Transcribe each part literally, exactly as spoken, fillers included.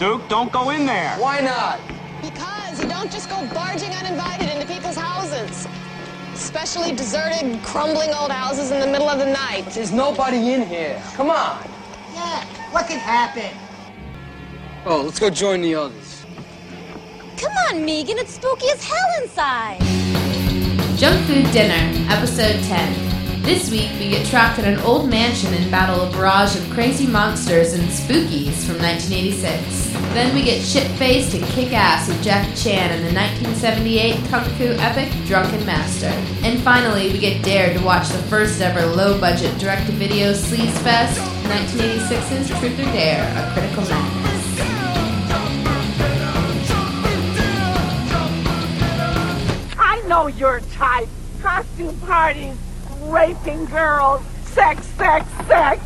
Duke, don't go in there. Why not? Because you don't just go barging uninvited into people's houses. Especially deserted, crumbling old houses in the middle of the night. There's nobody in here. Come on. Yeah, what could happen? Oh, let's go join the others. Come on, Megan, it's spooky as hell inside. Junk Food Dinner, Episode ten. This week, we get trapped in an old mansion and battle a barrage of crazy monsters and spookies from nineteen eighty-six. Then we get shit-faced and kick-ass with Jackie Chan in the nineteen seventy-eight kung fu epic Drunken Master. And finally, we get dared to watch the first ever low-budget direct-to-video sleaze fest, nineteen eighty-six's Truth or Dare, A Critical Madness. I know your type. Costume parties, raping girls, sex, sex, sex.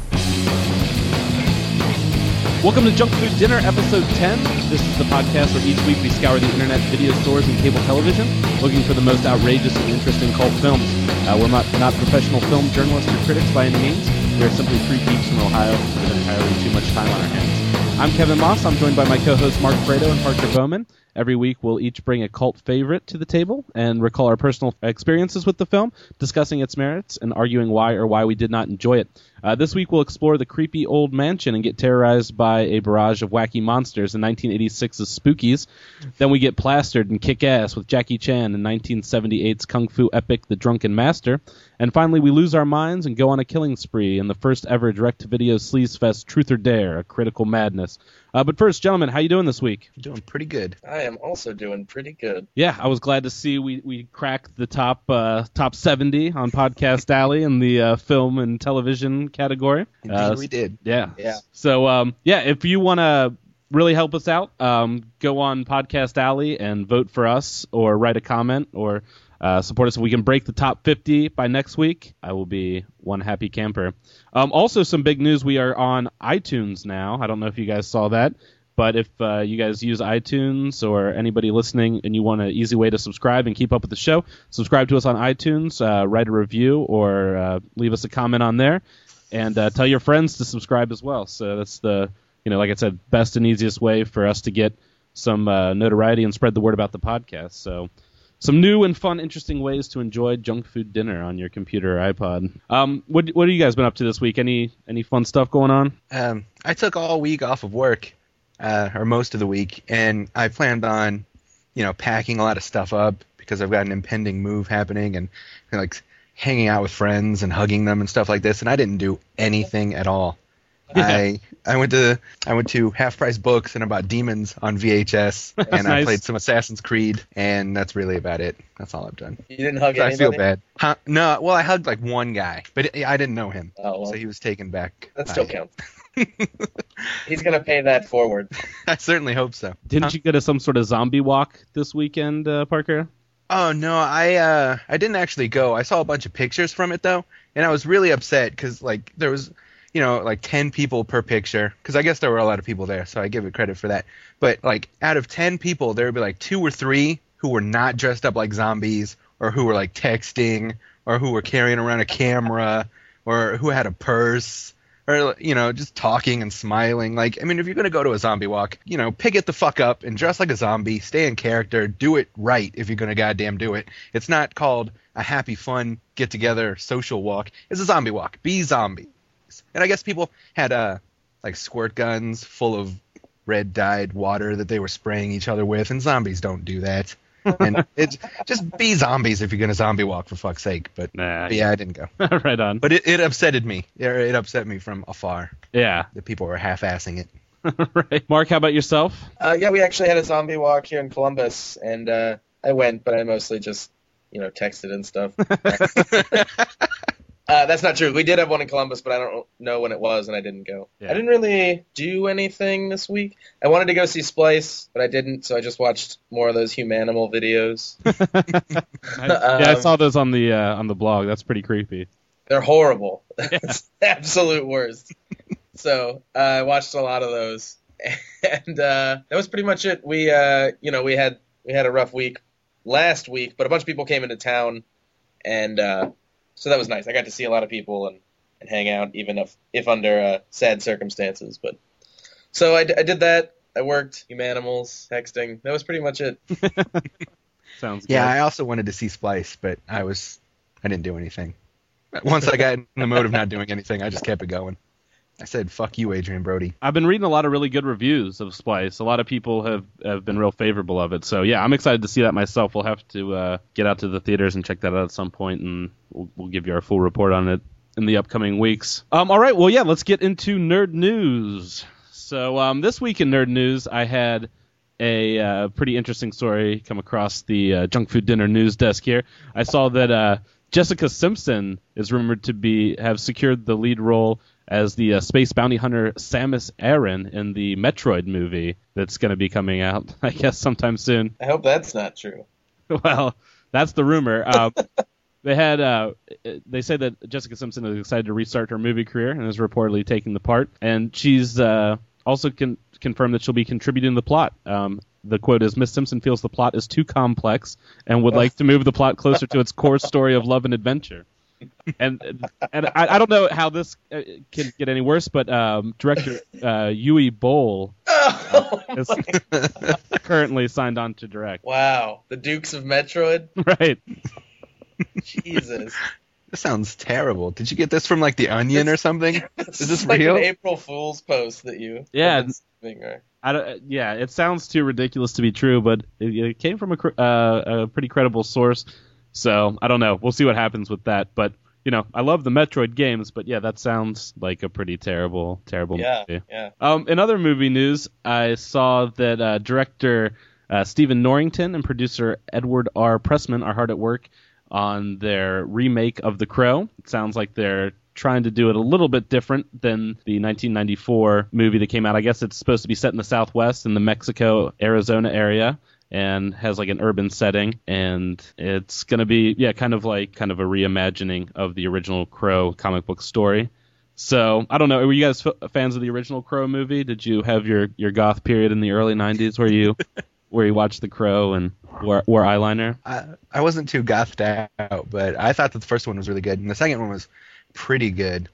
Welcome to Junk Food Dinner, Episode ten. This is the podcast where each week we scour the internet, video stores, and cable television, looking for the most outrageous and interesting cult films. Uh, we're not, not professional film journalists or critics by any means. We are simply three geeks from Ohio with entirely too much time on our hands. I'm Kevin Moss. I'm joined by my co-hosts Mark Fredo and Parker Bowman. Every week, we'll each bring a cult favorite to the table and recall our personal experiences with the film, discussing its merits and arguing why or why we did not enjoy it. Uh, this week, we'll explore the creepy old mansion and get terrorized by a barrage of wacky monsters in nineteen eighty-six's Spookies. Then we get plastered and kick ass with Jackie Chan in nineteen seventy-eight's kung fu epic The Drunken Master. And finally, we lose our minds and go on a killing spree in the first ever direct-to-video sleaze fest Truth or Dare, A Critical Madness. Uh, but first, gentlemen, how you doing this week? Doing pretty good. I am also doing pretty good. Yeah, I was glad to see we, we cracked the top uh, top seventy on Podcast Alley in the uh, film and television category. Indeed, uh, we did. Yeah. Yeah. So, um, yeah, if you want to really help us out, um, go on Podcast Alley and vote for us or write a comment or uh, support us. If we can break the top fifty by next week, I will be one happy camper. Um, also, some big news. We are on iTunes now. I don't know if you guys saw that. But if uh, you guys use iTunes or anybody listening and you want an easy way to subscribe and keep up with the show, subscribe to us on iTunes, uh, write a review, or uh, leave us a comment on there, and uh, tell your friends to subscribe as well. So that's the, you know, like I said, best and easiest way for us to get some uh, notoriety and spread the word about the podcast. So some new and fun, interesting ways to enjoy Junk Food Dinner on your computer or iPod. Um, what what have you guys been up to this week? Any any fun stuff going on? Um, I took all week off of work. Uh, or most of the week, and I planned on, you know, packing a lot of stuff up because I've got an impending move happening and, and like hanging out with friends and hugging them and stuff like this, and I didn't do anything at all. Yeah. I I went to I went to Half Price Books and I bought Demons on V H S, and nice. I played some Assassin's Creed, and that's really about it. That's all I've done. You didn't hug so anybody? I feel bad. Huh? No, well, I hugged like one guy, but I didn't know him, oh, well, so he was taken back. That still counts. He's going to pay that forward. I certainly hope so. Didn't huh? you go to some sort of zombie walk this weekend, uh, Parker? Oh, no, I uh, I didn't actually go. I saw a bunch of pictures from it, though, and I was really upset because, like, there was, you know, like ten people per picture, because I guess there were a lot of people there, so I give it credit for that. But, like, out of ten people, there would be, like, two or three who were not dressed up like zombies, or who were, like, texting, or who were carrying around a camera, or who had a purse. Or, you know, just talking and smiling. Like, I mean, if you're going to go to a zombie walk, you know, pick it the fuck up and dress like a zombie, stay in character, do it right if you're going to goddamn do it. It's not called a happy, fun, get-together, social walk. It's a zombie walk. Be zombies. And I guess people had, uh, like, squirt guns full of red-dyed water that they were spraying each other with, and zombies don't do that. And it's just be zombies if you're going to zombie walk, for fuck's sake. But, nah, but yeah, I didn't go. Right on. But it, it upsetted me. It upset me from afar. Yeah. The people were half-assing it. Right. Mark, how about yourself? Uh, yeah, we actually had a zombie walk here in Columbus, and uh, I went, but I mostly just, you know, texted and stuff. Uh, that's not true. We did have one in Columbus, but I don't know when it was, and I didn't go. Yeah. I didn't really do anything this week. I wanted to go see Splice, but I didn't, so I just watched more of those Humanimal videos. I, yeah, um, I saw those on the uh, on the blog. That's pretty creepy. They're horrible. Yeah. It's the absolute worst. So uh, I watched a lot of those, and uh, that was pretty much it. We, uh, you know, we had we had a rough week last week, but a bunch of people came into town, and uh, so that was nice. I got to see a lot of people and, and hang out, even if if under uh, sad circumstances. But so I, I did that, I worked, Humanimals, texting. That was pretty much it. Sounds Yeah, good. I also wanted to see Splice, but I was I didn't do anything. Once I got in the mode of not doing anything, I just kept it going. I said, "Fuck you, Adrian Brody." I've been reading a lot of really good reviews of Splice. A lot of people have, have been real favorable of it. So, yeah, I'm excited to see that myself. We'll have to uh, get out to the theaters and check that out at some point, and we'll, we'll give you our full report on it in the upcoming weeks. Um, all right, well, yeah, let's get into nerd news. So um, this week in nerd news, I had a uh, pretty interesting story come across the uh, Junk Food Dinner news desk here. I saw that uh, Jessica Simpson is rumored to be have secured the lead role as the uh, space bounty hunter Samus Aran in the Metroid movie that's going to be coming out, I guess, sometime soon. I hope that's not true. Well, that's the rumor. Uh, they had uh, they say that Jessica Simpson is excited to restart her movie career and is reportedly taking the part, and she's uh, also con- confirmed that she'll be contributing to the plot. Um, the quote is, "Miss Simpson feels the plot is too complex and would like to move the plot closer to its core story of love and adventure." And and I, I don't know how this uh, can get any worse, but um, director uh, Yui Boll uh, is currently signed on to direct. Wow, the Dukes of Metroid? Right. Jesus. This sounds terrible. Did you get this from like The Onion or something? This Is this is like real? an April Fool's post that you... Yeah. that thing, right? I don't, yeah, it sounds too ridiculous to be true, but it, it came from a, cr- uh, a pretty credible source. So I don't know. We'll see what happens with that. But you know, I love the Metroid games, but yeah, that sounds like a pretty terrible, terrible Yeah, movie. yeah. Um, in other movie news, I saw that uh, director uh, Stephen Norrington and producer Edward R. Pressman are hard at work on their remake of The Crow. It sounds like they're trying to do it a little bit different than the nineteen ninety-four movie that came out. I guess it's supposed to be set in the Southwest in the Mexico, Arizona area, and has like an urban setting, and it's going to be, yeah, kind of like kind of a reimagining of the original Crow comic book story. So, I don't know, were you guys f- fans of the original Crow movie? Did you have your, your goth period in the early nineties where you where you watched The Crow and wore, wore eyeliner? I, I wasn't too gothed out, but I thought that the first one was really good, and the second one was pretty good.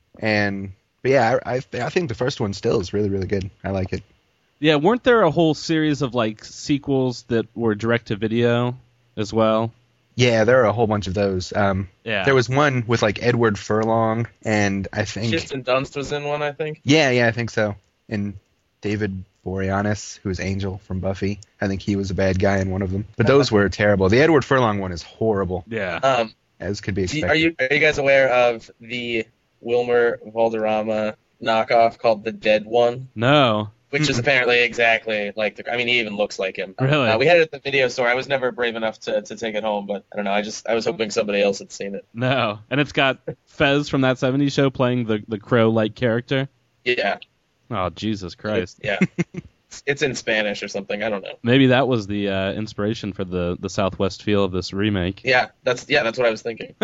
And but yeah, I, I, I think the first one still is really, really good. I like it. Yeah, weren't there a whole series of like sequels that were direct to video as well? Yeah, there are a whole bunch of those. Um, Yeah. There was one with like Edward Furlong, and I think Kirsten Dunst was in one, I think. yeah, yeah, I think so. And David Boreanaz, who is Angel from Buffy, I think he was a bad guy in one of them. But those were terrible. The Edward Furlong one is horrible, Yeah. Um, as could be do you- expected. are you are you guys aware of the Wilmer Valderrama knockoff called The Dead One? No. Which is apparently exactly like the. I mean, he even looks like him. Really? Uh, we had it at the video store. I was never brave enough to, to take it home, but I don't know. I just I was hoping somebody else had seen it. No. And it's got Fez from that seventies show playing the, the Crow-like character. Yeah. Oh, Jesus Christ. Yeah. It's, it's in Spanish or something. I don't know. Maybe that was the uh, inspiration for the, the Southwest feel of this remake. Yeah, that's yeah, that's what I was thinking.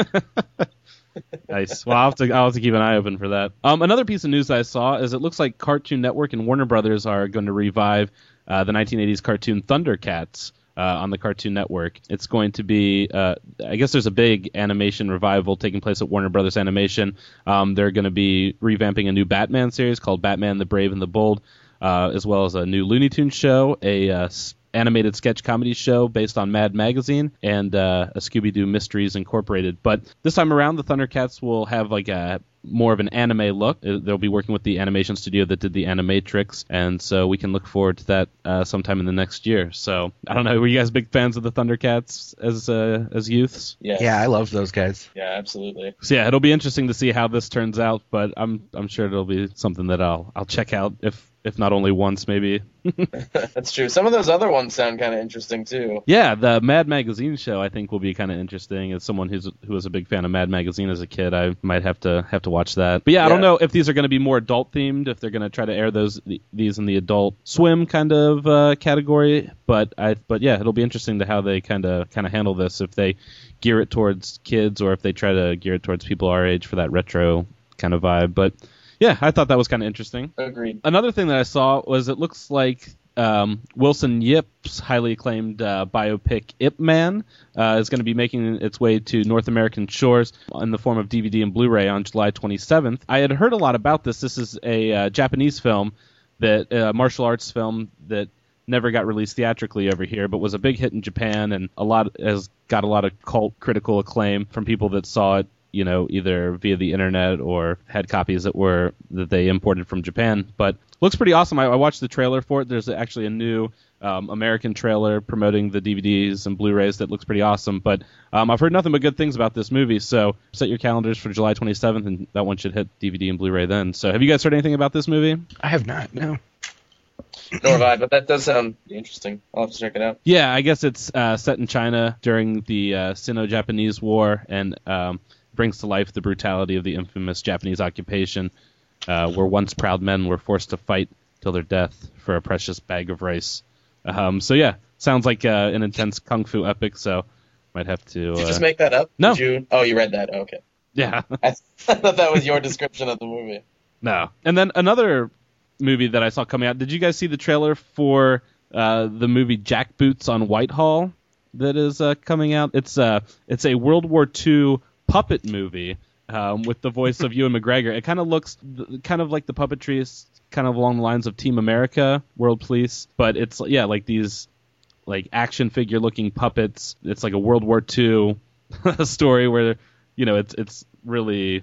Nice. Well, I'll have, to, I'll have to keep an eye open for that. Um, another piece of news I saw is it looks like Cartoon Network and Warner Brothers are going to revive uh, the nineteen eighties cartoon Thundercats uh, on the Cartoon Network. It's going to be, uh, I guess there's a big animation revival taking place at Warner Brothers Animation. Um, they're going to be revamping a new Batman series called Batman the Brave and the Bold, uh, as well as a new Looney Tunes show, a uh, animated sketch comedy show based on Mad Magazine, and uh, a Scooby-Doo Mysteries Incorporated. But this time around, the Thundercats will have like a more of an anime look. They'll be working with the animation studio that did the Animatrix, and so we can look forward to that uh, sometime in the next year. So I don't know, were you guys big fans of the Thundercats as uh, as youths? Yeah. Yeah, I love those guys. Yeah, absolutely. So yeah, it'll be interesting to see how this turns out, but I'm I'm sure it'll be something that I'll I'll check out if if not only once, maybe. That's true. Some of those other ones sound kind of interesting too. Yeah, the Mad Magazine show I think will be kind of interesting. As someone who's who was a big fan of Mad Magazine as a kid, I might have to have to watch that. But yeah, I don't Yeah. know if these are going to be more adult themed, if they're going to try to air those these in the Adult Swim kind of uh, category. But I but yeah, it'll be interesting to how they kind of kind of handle this, if they gear it towards kids or if they try to gear it towards people our age for that retro kind of vibe. But yeah, I thought that was kind of interesting. Agreed. Another thing that I saw was it looks like um, Wilson Yip's highly acclaimed uh, biopic Ip Man uh, is going to be making its way to North American shores in the form of D V D and Blu-ray on July twenty-seventh. I had heard a lot about this. This is a uh, Japanese film that uh, martial arts film that never got released theatrically over here, but was a big hit in Japan and a lot has got a lot of cult critical acclaim from people that saw it, you know, either via the internet or had copies that were that they imported from Japan. But looks pretty awesome. I, I watched the trailer for it. There's actually a new um, American trailer promoting the D V Ds and Blu-rays that looks pretty awesome. But um, I've heard nothing but good things about this movie, so set your calendars for July twenty-seventh, and that one should hit D V D and Blu-ray then. So have you guys heard anything about this movie? I have not, no. Nor have I, but that does sound interesting. I'll have to check it out. Yeah, I guess it's uh, set in China during the uh, Sino-Japanese War and um, brings to life the brutality of the infamous Japanese occupation, uh, where once proud men were forced to fight till their death for a precious bag of rice. Um, so yeah, sounds like uh, an intense kung fu epic. So might have to. Uh... Did you just make that up? No. Did you... Oh, you read that. Oh, okay. Yeah. I thought that was your description of the movie. No. And then another movie that I saw coming out. Did you guys see the trailer for uh, the movie Jackboots on Whitehall that is uh, coming out? It's uh, it's a World War Two puppet movie um, with the voice of Ewan McGregor. It kind of looks th- kind of like the puppetry is kind of along the lines of Team America, World Police, but it's yeah like these like action figure looking puppets. It's like a World War Two story where you know it's it's really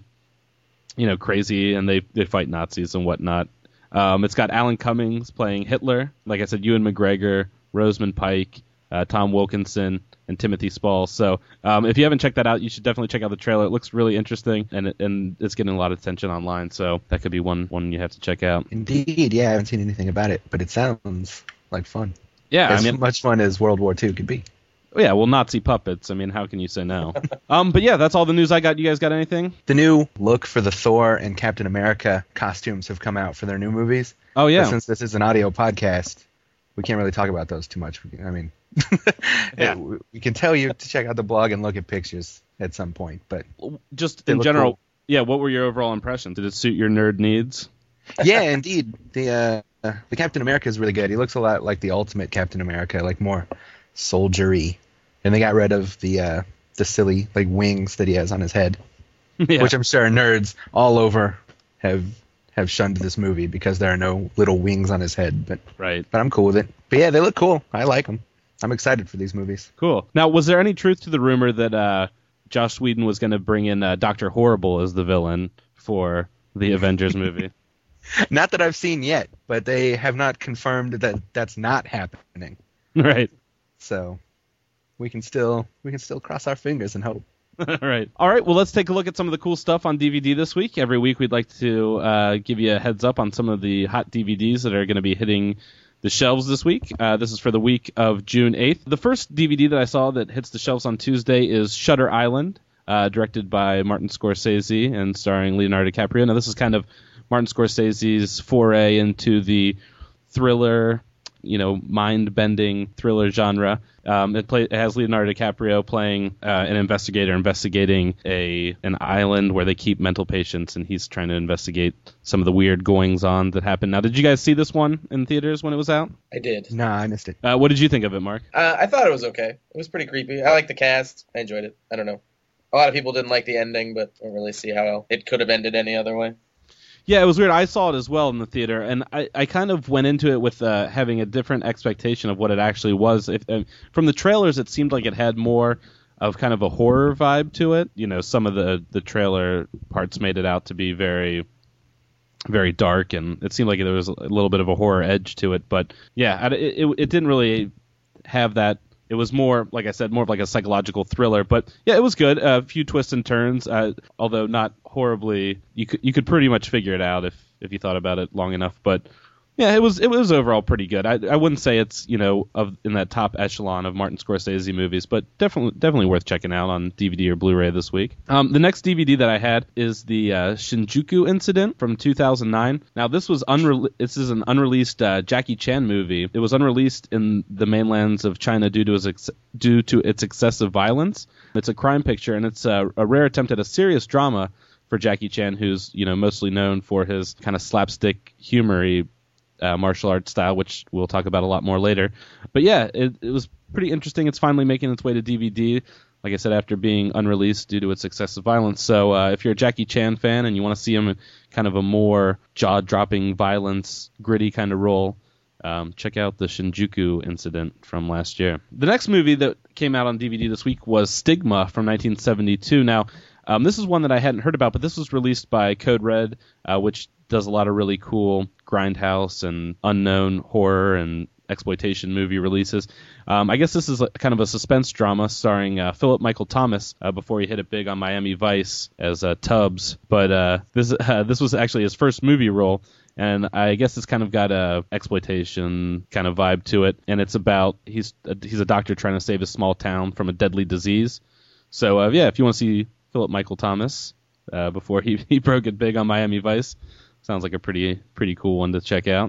you know crazy and they they fight Nazis and whatnot. Um, it's got Alan Cummings playing Hitler. Like I said, Ewan McGregor, Rosamund Pike, uh, Tom Wilkinson, and Timothy Spall. So um, if you haven't checked that out, you should definitely check out the trailer. It looks really interesting, and it, and it's getting a lot of attention online. So that could be one, one you have to check out. Indeed, yeah, I haven't seen anything about it, but it sounds like fun. Yeah, as I mean, much fun as World War Two could be. Yeah, well, Nazi puppets. I mean, how can you say no? um, but yeah, that's all the news I got. You guys got anything? The new look for the Thor and Captain America costumes have come out for their new movies. Oh, yeah. But since this is an audio podcast, we can't really talk about those too much. I mean, yeah. we can tell you to check out the blog and look at pictures at some point. But just in general, cool. Yeah, what were your overall impressions? Did it suit your nerd needs? Yeah, indeed. The uh, the Captain America is really good. He looks a lot like the Ultimate Captain America, like more soldiery. And they got rid of the uh, the silly like wings that he has on his head, yeah. Which I'm sure nerds all over have have shunned this movie because there are no little wings on his head. But right. But I'm cool with it. But yeah, they look cool. I like them. I'm excited for these movies. Cool. Now, was there any truth to the rumor that uh, Joss Whedon was going to bring in uh, Doctor Horrible as the villain for the Avengers movie? Not that I've seen yet, but they have not confirmed that that's not happening. Right. So we can still we can still cross our fingers and hope. Right. All right. Well, let's take a look at some of the cool stuff on D V D this week. Every week, we'd like to uh, give you a heads up on some of the hot D V Ds that are going to be hitting the shelves this week. Uh, this is for the week of June eighth. The first D V D that I saw that hits the shelves on Tuesday is Shutter Island, uh, directed by Martin Scorsese and starring Leonardo DiCaprio. Now, this is kind of Martin Scorsese's foray into the thriller, you know, mind-bending thriller genre. Um, it, play, it has Leonardo DiCaprio playing uh, an investigator investigating a an island where they keep mental patients, and he's trying to investigate some of the weird goings-on that happen. Now, did you guys see this one in theaters when it was out? I did. No, I missed it. Uh, what did you think of it, Mark? Uh, I thought it was okay. It was pretty creepy. I liked the cast. I enjoyed it. I don't know. A lot of people didn't like the ending, but I don't really see how it could have ended any other way. Yeah, it was weird. I saw it as well in the theater, and I, I kind of went into it with uh, having a different expectation of what it actually was. If, uh, from the trailers, it seemed like it had more of kind of a horror vibe to it. You know, some of the, the trailer parts made it out to be very, very dark, and it seemed like there was a little bit of a horror edge to it. But, yeah, it, it, it didn't really have that. It was more, like I said, more of like a psychological thriller. But, yeah, it was good. A few twists and turns, uh, although not horribly. You could you could pretty much figure it out if, if you thought about it long enough. But, yeah, it was it was overall pretty good. I I wouldn't say it's, you know, of in that top echelon of Martin Scorsese movies, but definitely definitely worth checking out on D V D or Blu-ray this week. Um, the next D V D that I had is the uh, Shinjuku Incident from two thousand nine. Now, this was unre- this is an unreleased uh, Jackie Chan movie. It was unreleased in the mainlands of China due to its ex- due to its excessive violence. It's a crime picture, and it's a, a rare attempt at a serious drama for Jackie Chan, who's, you know, mostly known for his kind of slapstick humor-y Uh, martial arts style, which we'll talk about a lot more later. But yeah, it, it was pretty interesting. It's finally making its way to D V D. like I said, after being unreleased due to its excessive violence. So uh, if you're a Jackie Chan fan and you want to see him in kind of a more jaw-dropping violence, gritty kind of role, um, check out the Shinjuku incident from last year. The next movie that came out on D V D this week was Stigma from nineteen seventy-two. Now, um, this is one that I hadn't heard about, but this was released by Code Red, uh, which does a lot of really cool grindhouse and unknown horror and exploitation movie releases. Um, I guess this is a, kind of a suspense drama starring uh, Philip Michael Thomas uh, before he hit it big on Miami Vice as uh, Tubbs. But uh, this uh, this was actually his first movie role, and I guess it's kind of got a exploitation kind of vibe to it. And it's about he's a, he's a doctor trying to save a small town from a deadly disease. So uh, yeah, if you want to see Philip Michael Thomas uh, before he he broke it big on Miami Vice. Sounds like a pretty pretty cool one to check out.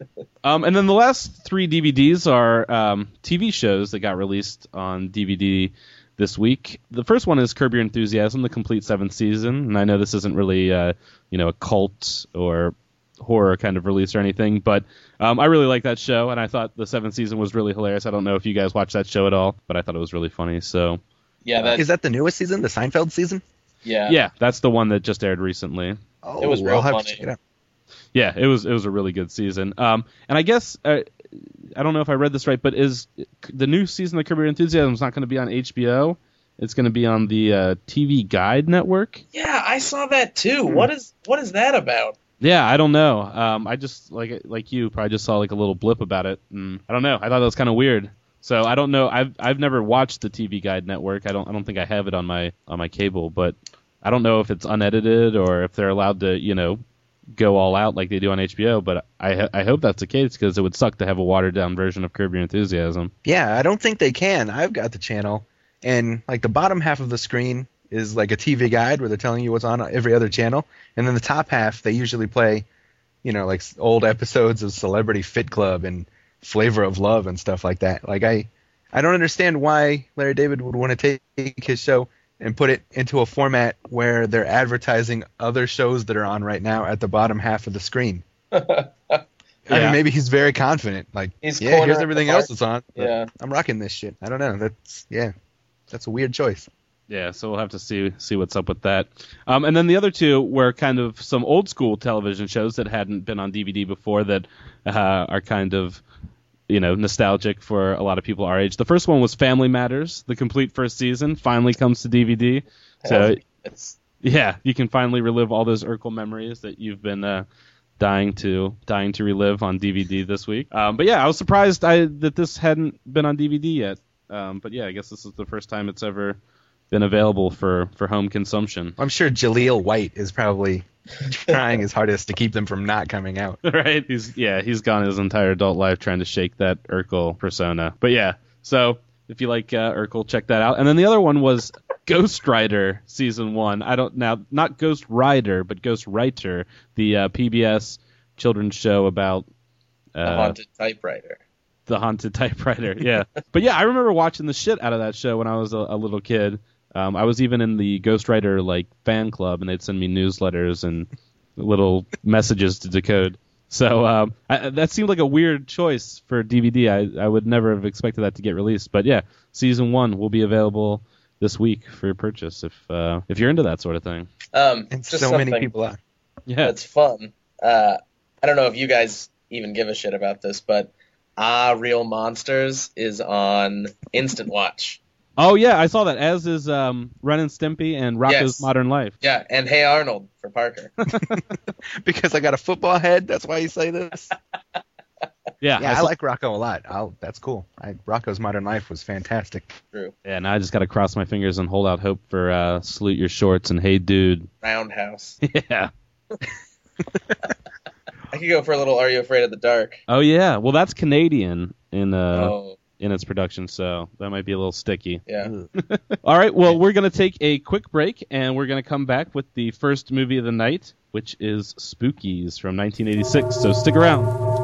um, and then the last three D V Ds are um, T V shows that got released on D V D this week. The first one is Curb Your Enthusiasm, the complete seventh season. And I know this isn't really uh, you know a cult or horror kind of release or anything, but um, I really like that show, and I thought the seventh season was really hilarious. I don't know if you guys watched that show at all, but I thought it was really funny. So yeah, that, is that the newest season, the Seinfeld season? Yeah, yeah, that's the one that just aired recently. Oh, it was real I'll have funny. to check it out. Yeah, it was it was a really good season. Um, and I guess uh, I don't know if I read this right, but is the new season of Curb Your Enthusiasm is not going to be on H B O? It's going to be on the uh, T V Guide network. Yeah, I saw that too. What is what is that about? Yeah, I don't know. Um, I just like like you probably just saw like a little blip about it, and I don't know. I thought that was kind of weird. So I don't know. I've I've never watched the T V Guide network. I don't I don't think I have it on my on my cable, but I don't know if it's unedited or if they're allowed to you know. go all out like they do on H B O, but I I hope that's the case because it would suck to have a watered down version of Curb Your Enthusiasm. Yeah, I don't think they can. I've got the channel, and like the bottom half of the screen is like a T V guide where they're telling you what's on every other channel, and then the top half they usually play, you know, like old episodes of Celebrity Fit Club and Flavor of Love and stuff like that. Like I, I don't understand why Larry David would want to take his show and put it into a format where they're advertising other shows that are on right now at the bottom half of the screen. I Yeah. mean, maybe he's very confident. Like, He's yeah, here's cornering everything the else market. that's on. but Yeah. I'm rocking this shit. I don't know. That's yeah, that's a weird choice. Yeah, so we'll have to see see what's up with that. Um, and then the other two were kind of some old school television shows that hadn't been on D V D before that uh, are kind of you know nostalgic for a lot of people our age. The first one was Family Matters. The complete first season finally comes to D V D. So It's yeah, you can finally relive all those Urkel memories that you've been uh, dying to dying to relive on D V D this week. Um, but yeah, I was surprised I, that this hadn't been on D V D yet. Um, but yeah, I guess this is the first time it's ever been available for, for home consumption. I'm sure Jaleel White is probably trying his hardest to keep them from not coming out. Right? He's yeah, he's gone his entire adult life trying to shake that Urkel persona. But yeah, so if you like uh, Urkel, check that out. And then the other one was Ghost Rider season one. I don't now not Ghost Rider, but Ghost Writer, the uh, P B S children's show about uh, a haunted typewriter. the haunted typewriter. Yeah, but yeah, I remember watching the shit out of that show when I was a, a little kid. Um, I was even in the Ghost Rider like fan club, and they'd send me newsletters and little messages to decode. So um, I, that seemed like a weird choice for D V D. I, I would never have expected that to get released. But yeah, season one will be available this week for purchase if uh, if you're into that sort of thing. Um, And just so many something people are. Yeah, That's fun. Uh, I don't know if you guys even give a shit about this, but Ah, Real Monsters is on Instant Watch. Oh yeah, I saw that. As is um, Ren and Stimpy and Rocko's Yes. Modern Life. Yeah, and Hey Arnold for Parker. Because I got a football head, that's why you say this? Yeah, Yeah, I, saw- like Rocco a lot. I'll, that's cool. I, Rocco's Modern Life was fantastic. True. Yeah, now I just got to cross my fingers and hold out hope for uh, Salute Your Shorts and Hey Dude. Roundhouse. Yeah. I could go for a little Are You Afraid of the Dark? Oh yeah. Well, that's Canadian in uh Oh, in its production, so that might be a little sticky. yeah. All right. Well, we're gonna take a quick break, and we're gonna come back with the first movie of the night, which is Spookies from nineteen eighty-six. So stick around.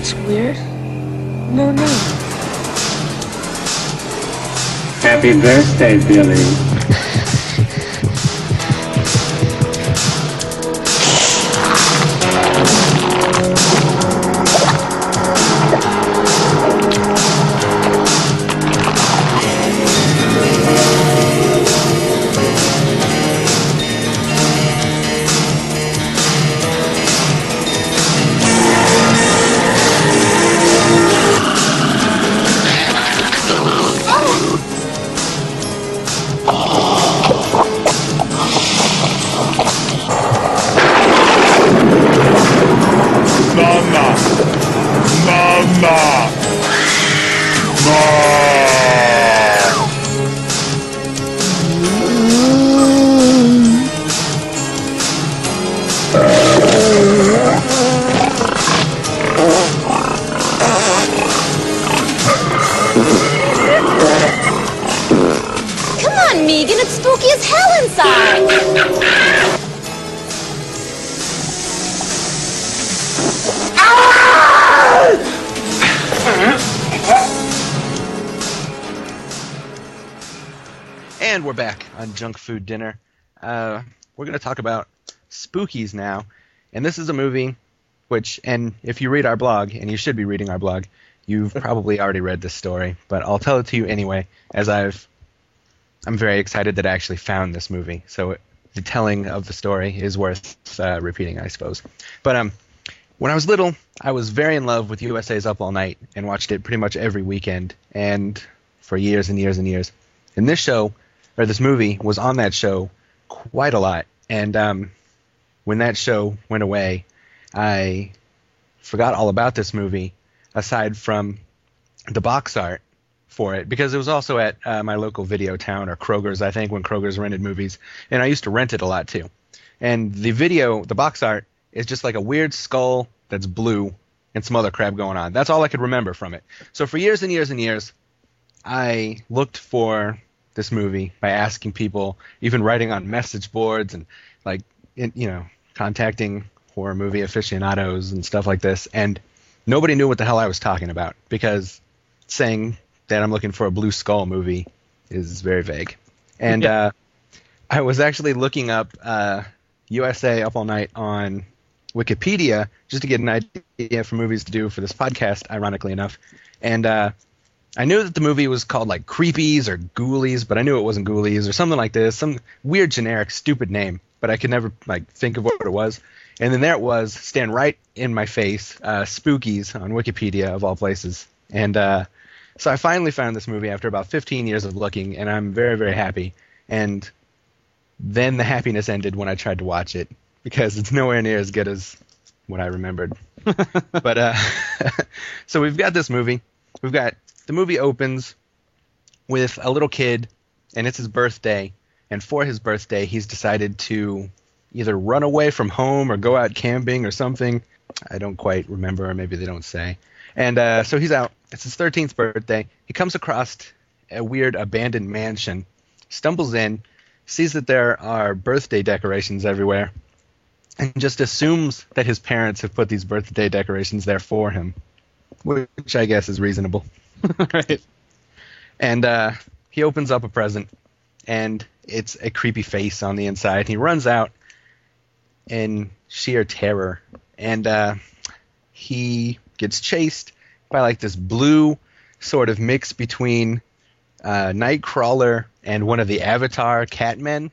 That's weird. No, no. Happy birthday, Billy. Megan, it's spooky as hell inside! And we're back on Junk Food Dinner. Uh, we're going to talk about Spookies now. And this is a movie which, and if you read our blog, and you should be reading our blog, you've probably already read this story, but I'll tell it to you anyway, as I've I'm very excited that I actually found this movie. So the telling of the story is worth uh, repeating, I suppose. But um, when I was little, I was very in love with U S A's Up All Night and watched it pretty much every weekend and for years and years and years. And this show, or this movie, was on that show quite a lot. And um, when that show went away, I forgot all about this movie aside from the box art for it, because it was also at uh, my local video town, or Kroger's, I think, when Kroger's rented movies, and I used to rent it a lot too. And the video, the box art, is just like a weird skull that's blue and some other crap going on. That's all I could remember from it. So for years and years and years, I looked for this movie by asking people, even writing on message boards and like, in, you know, contacting horror movie aficionados and stuff like this, and nobody knew what the hell I was talking about, because saying that I'm looking for a blue skull movie is very vague. And yeah. uh, I was actually looking up uh, U S A Up All Night on Wikipedia just to get an idea for movies to do for this podcast, ironically enough. And uh, I knew that the movie was called like Creepies or Ghoulies, but I knew it wasn't Ghoulies or something like this, some weird generic stupid name, but I could never like think of what it was. And then there it was, stand right in my face, uh, Spookies on Wikipedia of all places. And uh, so I finally found this movie after about fifteen years of looking, and I'm very, very happy. And then the happiness ended when I tried to watch it, because it's nowhere near as good as what I remembered. But uh, so we've got this movie. We've got the movie opens with a little kid, and it's his birthday. And for his birthday, he's decided to either run away from home or go out camping or something. I don't quite remember, or maybe they don't say. And uh, so he's out. It's his thirteenth birthday. He comes across a weird abandoned mansion, stumbles in, sees that there are birthday decorations everywhere, and just assumes that his parents have put these birthday decorations there for him, which I guess is reasonable. Right. And uh, he opens up a present, and it's a creepy face on the inside. He runs out in sheer terror, and uh, he gets chased by like this blue sort of mix between uh, Nightcrawler and one of the Avatar Catmen.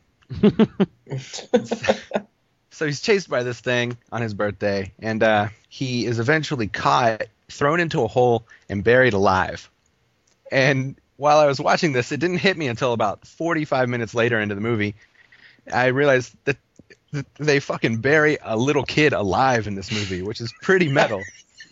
So he's chased by this thing on his birthday, and uh, he is eventually caught, thrown into a hole, and buried alive. And while I was watching this, it didn't hit me until about forty-five minutes later into the movie. I realized that th- they fucking bury a little kid alive in this movie, which is pretty metal.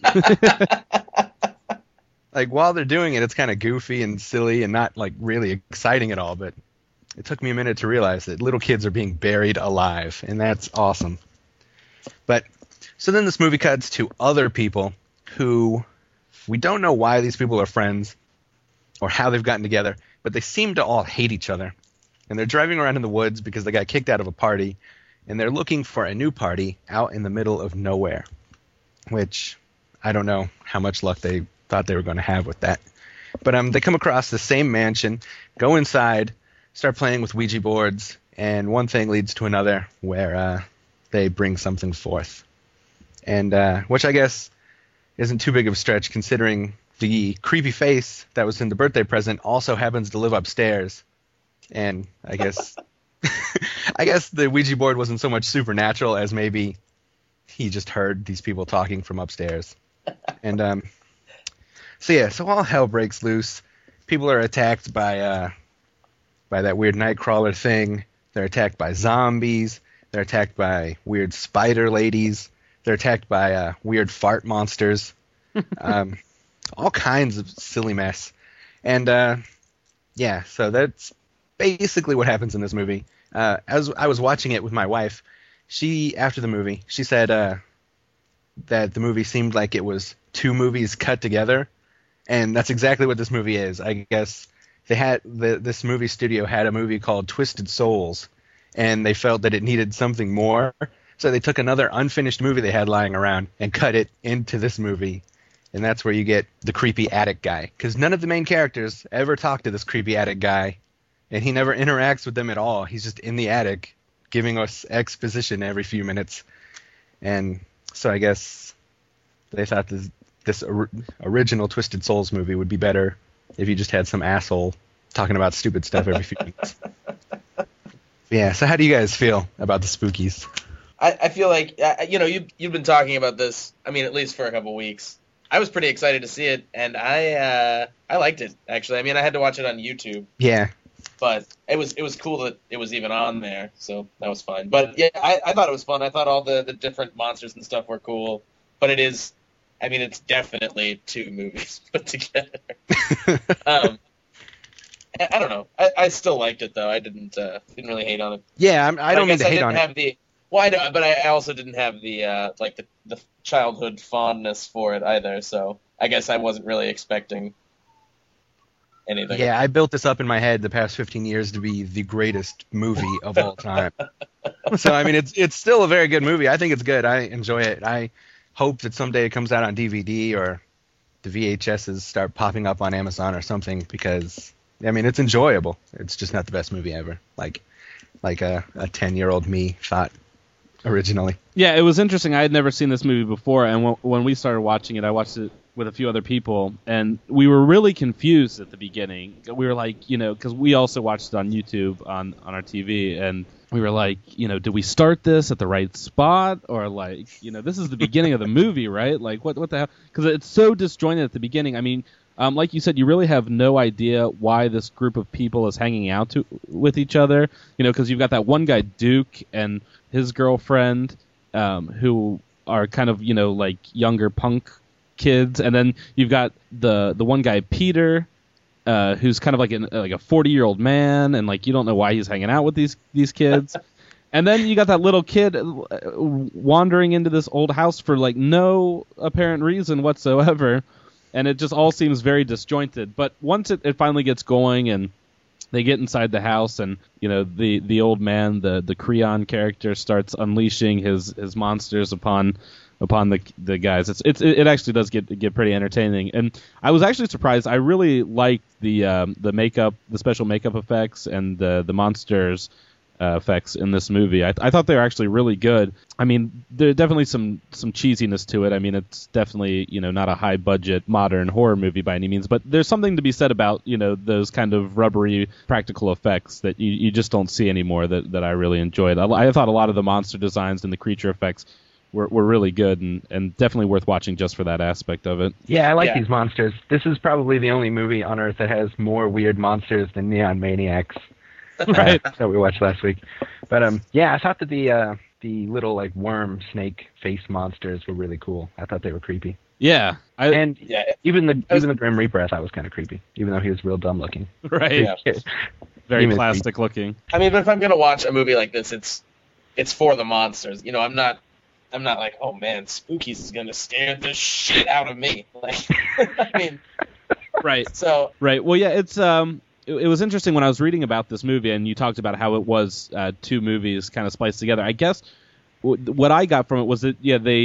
Like, while they're doing it, it's kind of goofy and silly and not, like, really exciting at all, but it took me a minute to realize that little kids are being buried alive, and that's awesome. But, so then this movie cuts to other people who, we don't know why these people are friends or how they've gotten together, but they seem to all hate each other. And they're driving around in the woods because they got kicked out of a party, and they're looking for a new party out in the middle of nowhere, which I don't know how much luck they thought they were going to have with that. But um, they come across the same mansion, go inside, start playing with Ouija boards, and one thing leads to another where uh, they bring something forth. And uh, which I guess isn't too big of a stretch, considering the creepy face that was in the birthday present also happens to live upstairs. And I guess I guess the Ouija board wasn't so much supernatural as maybe he just heard these people talking from upstairs. And um, so yeah, so all hell breaks loose. People are attacked by uh, by that weird Nightcrawler thing. They're attacked by zombies. They're attacked by weird spider ladies. They're attacked by uh, weird fart monsters. um, all kinds of silly mess. And uh, yeah, so that's basically what happens in this movie. Uh, as I was watching it with my wife, she, after the movie, she said uh, that the movie seemed like it was two movies cut together. And that's exactly what this movie is. I guess they had the, this movie studio had a movie called Twisted Souls, and they felt that it needed something more. So they took another unfinished movie they had lying around and cut it into this movie. And that's where you get the creepy attic guy. Because none of the main characters ever talk to this creepy attic guy. And he never interacts with them at all. He's just in the attic giving us exposition every few minutes. And so I guess they thought this, this or, original Twisted Souls movie would be better if you just had some asshole talking about stupid stuff every few minutes. Yeah, so how do you guys feel about the Spookies? I, I feel like, uh, you know, you, you've been talking about this, I mean, at least for a couple weeks. I was pretty excited to see it, and I uh, I liked it, actually. I mean, I had to watch it on YouTube. Yeah. But it was it was cool that it was even on there, so that was fine. But, yeah, I, I thought it was fun. I thought all the, the different monsters and stuff were cool. But it is, I mean, it's definitely two movies put together. um, I, I don't know. I, I still liked it, though. I didn't uh, didn't really hate on it. Yeah, I'm, I don't I mean to I hate didn't on have it. The, well, I know, but I also didn't have the uh, like the, the childhood fondness for it either. So I guess I wasn't really expecting anything. Yeah, I built this up in my head the past fifteen years to be the greatest movie of all time. So I mean, it's it's still a very good movie. I think it's good. I enjoy it. I hope that someday it comes out on D V D or the V H Ses start popping up on Amazon or something, because I mean, it's enjoyable. It's just not the best movie ever. Like like a a ten year old me thought originally. Yeah, it was interesting. I had never seen this movie before, and w- when we started watching it, I watched it with a few other people, and we were really confused at the beginning. We were like, you know, because we also watched it on YouTube on, on our T V, and we were like, you know, do we start this at the right spot, or like, you know, this is the beginning of the movie, right? Like, what what the hell? Because it's so disjointed at the beginning. I mean, um, like you said, you really have no idea why this group of people is hanging out to, with each other, you know, because you've got that one guy, Duke, and his girlfriend, um, who are kind of, you know, like younger punk kids, and then you've got the the one guy, Peter, uh, who's kind of like an like a forty year old man, and like you don't know why he's hanging out with these these kids. And then you got that little kid wandering into this old house for like no apparent reason whatsoever, and it just all seems very disjointed. But once it, it finally gets going and they get inside the house, and you know the, the old man, the the Creon character, starts unleashing his, his monsters upon upon the the guys. It's it's it actually does get get pretty entertaining, and I was actually surprised. I really liked the um, the makeup, the special makeup effects, and the the monsters uh, effects in this movie. I I thought they were actually really good. I mean, there's definitely some some cheesiness to it. I mean, it's definitely, you know, not a high budget modern horror movie by any means, but there's something to be said about, you know, those kind of rubbery practical effects that you, you just don't see anymore that, that I really enjoyed. I, I thought a lot of the monster designs and the creature effects were, were really good, and, and definitely worth watching just for that aspect of it. Yeah, I like Yeah. these monsters. This is probably the only movie on Earth that has more weird monsters than Neon Maniacs. Right. Uh, that we watched last week. But um, yeah, I thought that the uh, the little like worm snake face monsters were really cool. I thought they were creepy. Yeah. I, And Yeah. even the was- even the Grim Reaper I thought was kind of creepy, even though he was real dumb looking. right. Yeah. Very Even- plastic looking. I mean, but if I'm gonna watch a movie like this, it's it's for the monsters. You know, I'm not I'm not like, oh man, Spookies is gonna scare the shit out of me. Like, I mean, Right. so Right. Well, yeah, it's um, it, it was interesting when I was reading about this movie, and you talked about how it was uh, two movies kind of spliced together. I guess w- what I got from it was that yeah, they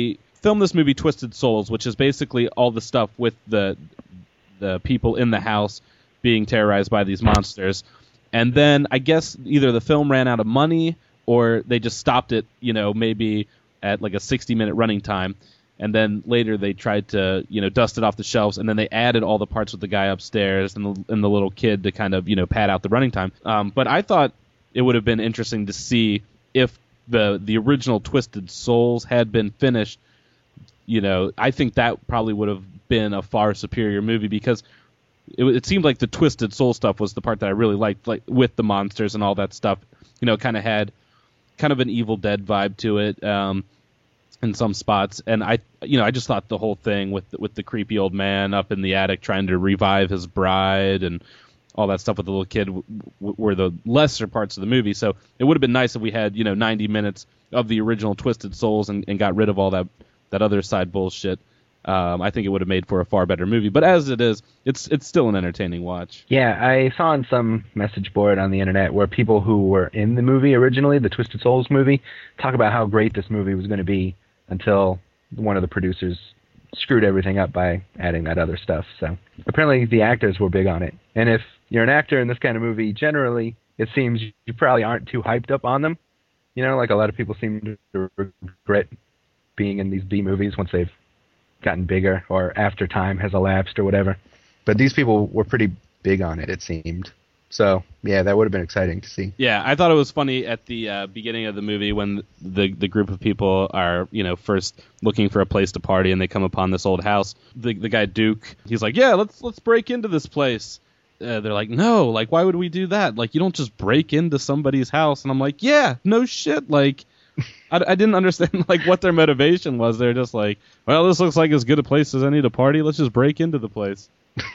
filmed this movie Twisted Souls, which is basically all the stuff with the the people in the house being terrorized by these monsters. And then I guess either the film ran out of money or they just stopped it, you know, maybe at like a sixty minute running time. And then later they tried to, you know, dust it off the shelves, and then they added all the parts with the guy upstairs and the, and the little kid to kind of, you know, pad out the running time. Um, but I thought it would have been interesting to see if the the original Twisted Souls had been finished. You know, I think that probably would have been a far superior movie, because It, it seemed like the Twisted Soul stuff was the part that I really liked, like with the monsters and all that stuff. You know, kind of had kind of an Evil Dead vibe to it um, in some spots. And I, you know, I just thought the whole thing with with the creepy old man up in the attic trying to revive his bride and all that stuff with the little kid w- w- were the lesser parts of the movie. So it would have been nice if we had, you know, ninety minutes of the original Twisted Souls and, and got rid of all that that other side bullshit. Um, I think it would have made for a far better movie. But as it is, it's it's still an entertaining watch. Yeah, I saw on some message board on the internet where people who were in the movie originally, the Twisted Souls movie, talk about how great this movie was going to be until one of the producers screwed everything up by adding that other stuff. So apparently the actors were big on it. And if you're an actor in this kind of movie, generally, it seems you probably aren't too hyped up on them. You know, like a lot of people seem to regret being in these B movies once they've gotten bigger or after time has elapsed or whatever. But these people were pretty big on it, it seemed. So, yeah, that would have been exciting to see. Yeah, I thought it was funny at the uh, beginning of the movie when the the group of people are, you know, first looking for a place to party and they come upon this old house. The the guy Duke, he's like, yeah, let's let's break into this place. Uh, they're like, no, like, why would we do that? Like, you don't just break into somebody's house. And I'm like, yeah, no shit, like... I, I didn't understand like what their motivation was. They're just like, well, this looks like as good a place as any to party. Let's just break into the place.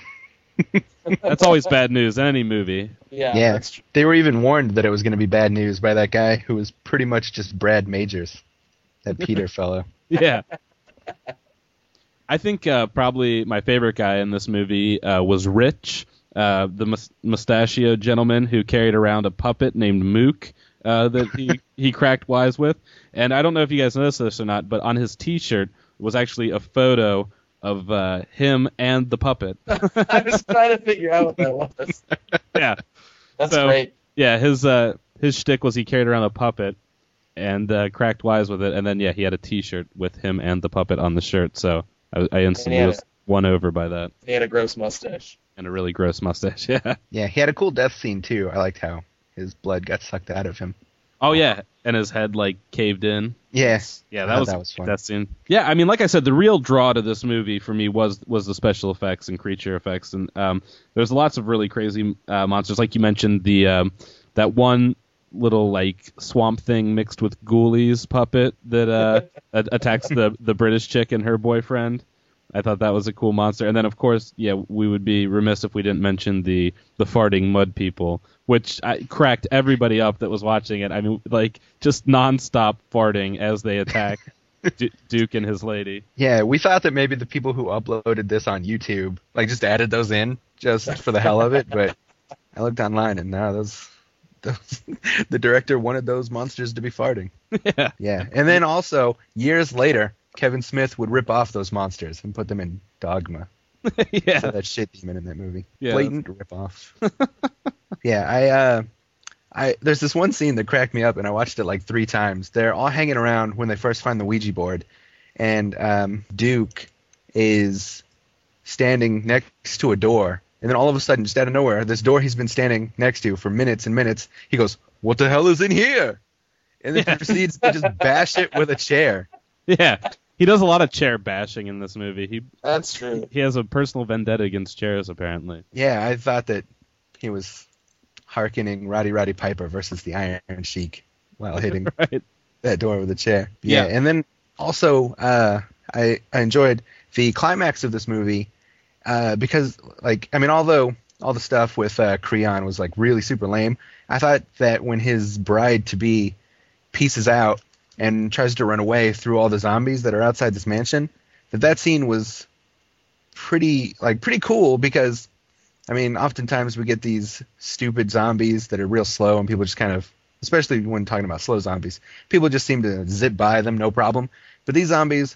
That's always bad news in any movie. Yeah, yeah. That's true. They were even warned that it was going to be bad news by that guy who was pretty much just Brad Majors, that Peter fellow. Yeah. I think uh, probably my favorite guy in this movie uh, was Rich, uh, the mus- mustachioed gentleman who carried around a puppet named Mook. Uh, that he, he cracked wise with. And I don't know if you guys noticed this or not, but on his T-shirt was actually a photo of uh, him and the puppet. I was trying to figure out what that was. Yeah. That's so, great. Yeah, his uh, his shtick was he carried around a puppet and uh, cracked wise with it. And then, yeah, he had a T-shirt with him and the puppet on the shirt. So I, I instantly was a, won over by that. He had a gross mustache. And a really gross mustache, yeah. Yeah, he had a cool death scene, too. I liked how his blood got sucked out of him. Oh, yeah, and his head, like, caved in. Yeah. Yeah, that was, that was fun. That scene. Yeah, I mean, like I said, the real draw to this movie for me was was the special effects and creature effects. And um, there's lots of really crazy uh, monsters. Like you mentioned, the um, that one little, like, swamp thing mixed with ghoulies puppet that uh, attacks the, the British chick and her boyfriend. I thought that was a cool monster. And then, of course, yeah, we would be remiss if we didn't mention the, the farting mud people, which I, cracked everybody up that was watching it. I mean, like, just nonstop farting as they attack D- Duke and his lady. Yeah, we thought that maybe the people who uploaded this on YouTube, like, just added those in just for the hell of it. But I looked online, and no, those, those the director wanted those monsters to be farting. Yeah. Yeah, and then also, years later, Kevin Smith would rip off those monsters and put them in Dogma. Yeah. So that shit demon in that movie. Yeah. Blatant rip off. Yeah, I uh I there's this one scene that cracked me up, and I watched it like three times. They're all hanging around when they first find the Ouija board, and um Duke is standing next to a door, and then all of a sudden, just out of nowhere, this door he's been standing next to for minutes and minutes, he goes, "What the hell is in here?" And then Yeah. proceeds to just bash it with a chair. Yeah. He does a lot of chair bashing in this movie. He That's true. He has a personal vendetta against chairs, apparently. Yeah, I thought that he was hearkening Roddy Roddy Piper versus the Iron Sheik while hitting Right. that door with a chair. Yeah, Yeah. and then also uh, I, I enjoyed the climax of this movie uh, because, like, I mean, although all the stuff with uh, Creon was, like, really super lame, I thought that when his bride-to-be pieces out and tries to run away through all the zombies that are outside this mansion, that that scene was pretty, like, pretty cool because, I mean, oftentimes we get these stupid zombies that are real slow and people just kind of, especially when talking about slow zombies, people just seem to zip by them, no problem. But these zombies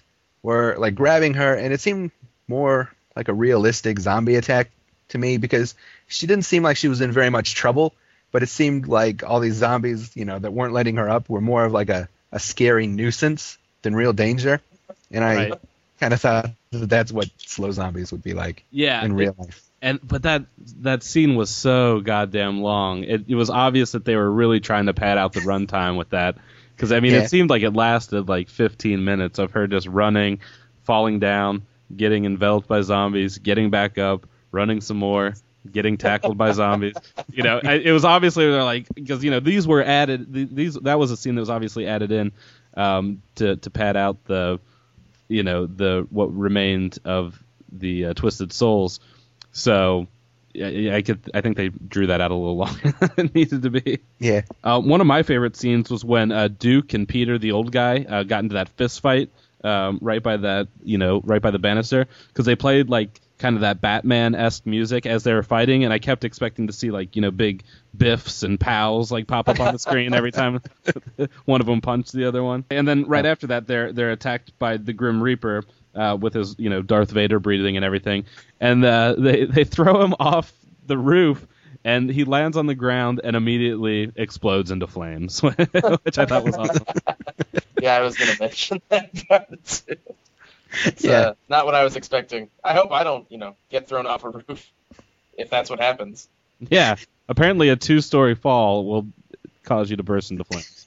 were like grabbing her, and it seemed more like a realistic zombie attack to me because she didn't seem like she was in very much trouble, but it seemed like all these zombies, you know, that weren't letting her up were more of like a, a scary nuisance than real danger. And I Right. kind of thought that that's what slow zombies would be like Yeah, in real it- life. And but that that scene was so goddamn long. It, it was obvious that they were really trying to pad out the runtime with that. Because I mean, Yeah. it seemed like it lasted like fifteen minutes of her just running, falling down, getting enveloped by zombies, getting back up, running some more, getting tackled by zombies. You know, I, it was obviously they're like because you know these were added. th- These that was a scene that was obviously added in um, to to pad out the you know the what remained of the uh, Twisted Souls. So I, I could I think they drew that out a little longer than it needed to be. Yeah. Uh, one of my favorite scenes was when uh, Duke and Peter, the old guy, uh, got into that fist fight um, right by that you know right by the banister because they played like kind of that Batman-esque music as they were fighting, and I kept expecting to see like you know big biffs and pals like pop up on the screen every time one of them punched the other one. And then right after that, they're they're attacked by the Grim Reaper. Uh, with his, you know, Darth Vader breathing and everything, and uh, they they throw him off the roof, and he lands on the ground and immediately explodes into flames, which I thought was awesome. Yeah, I was going to mention that part too. It's, Yeah. uh, not what I was expecting. I hope I don't, you know, get thrown off a roof if that's what happens. Yeah, apparently a two-story fall will cause you to burst into flames.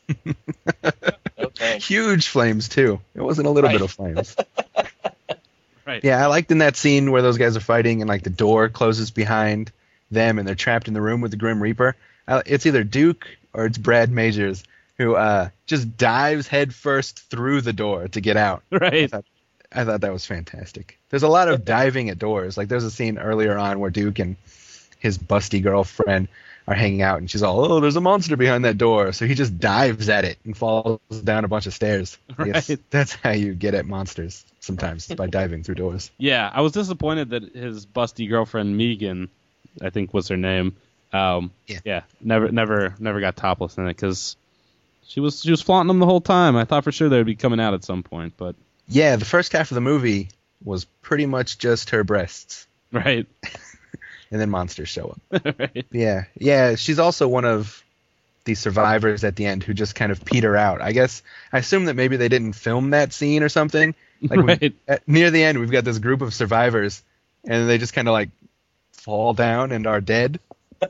Okay. Huge flames too. It wasn't a little Right. bit of flames. Right. Yeah, I liked in that scene where those guys are fighting and like the door closes behind them and they're trapped in the room with the Grim Reaper. Uh, it's either Duke or it's Brad Majors who uh, just dives headfirst through the door to get out. I Right. thought, I thought that was fantastic. There's a lot of diving at doors. Like there's a scene earlier on where Duke and his busty girlfriend are hanging out and she's all, oh, there's a monster behind that door. So he just dives at it and falls down a bunch of stairs. I guess Right. that's how you get at monsters sometimes, by diving through doors. Yeah, I was disappointed that his busty girlfriend Megan, I think was her name. Um, Yeah. yeah, never, never, never got topless in it because she was she was flaunting them the whole time. I thought for sure they would be coming out at some point, but Yeah, the first half of the movie was pretty much just her breasts, right, and then monsters show up. right, Yeah, yeah. She's also one of the survivors at the end who just kind of peter out. I guess I assume that maybe they didn't film that scene or something. Like we- right. at, near the end, we've got this group of survivors, and they just kind of like fall down and are dead.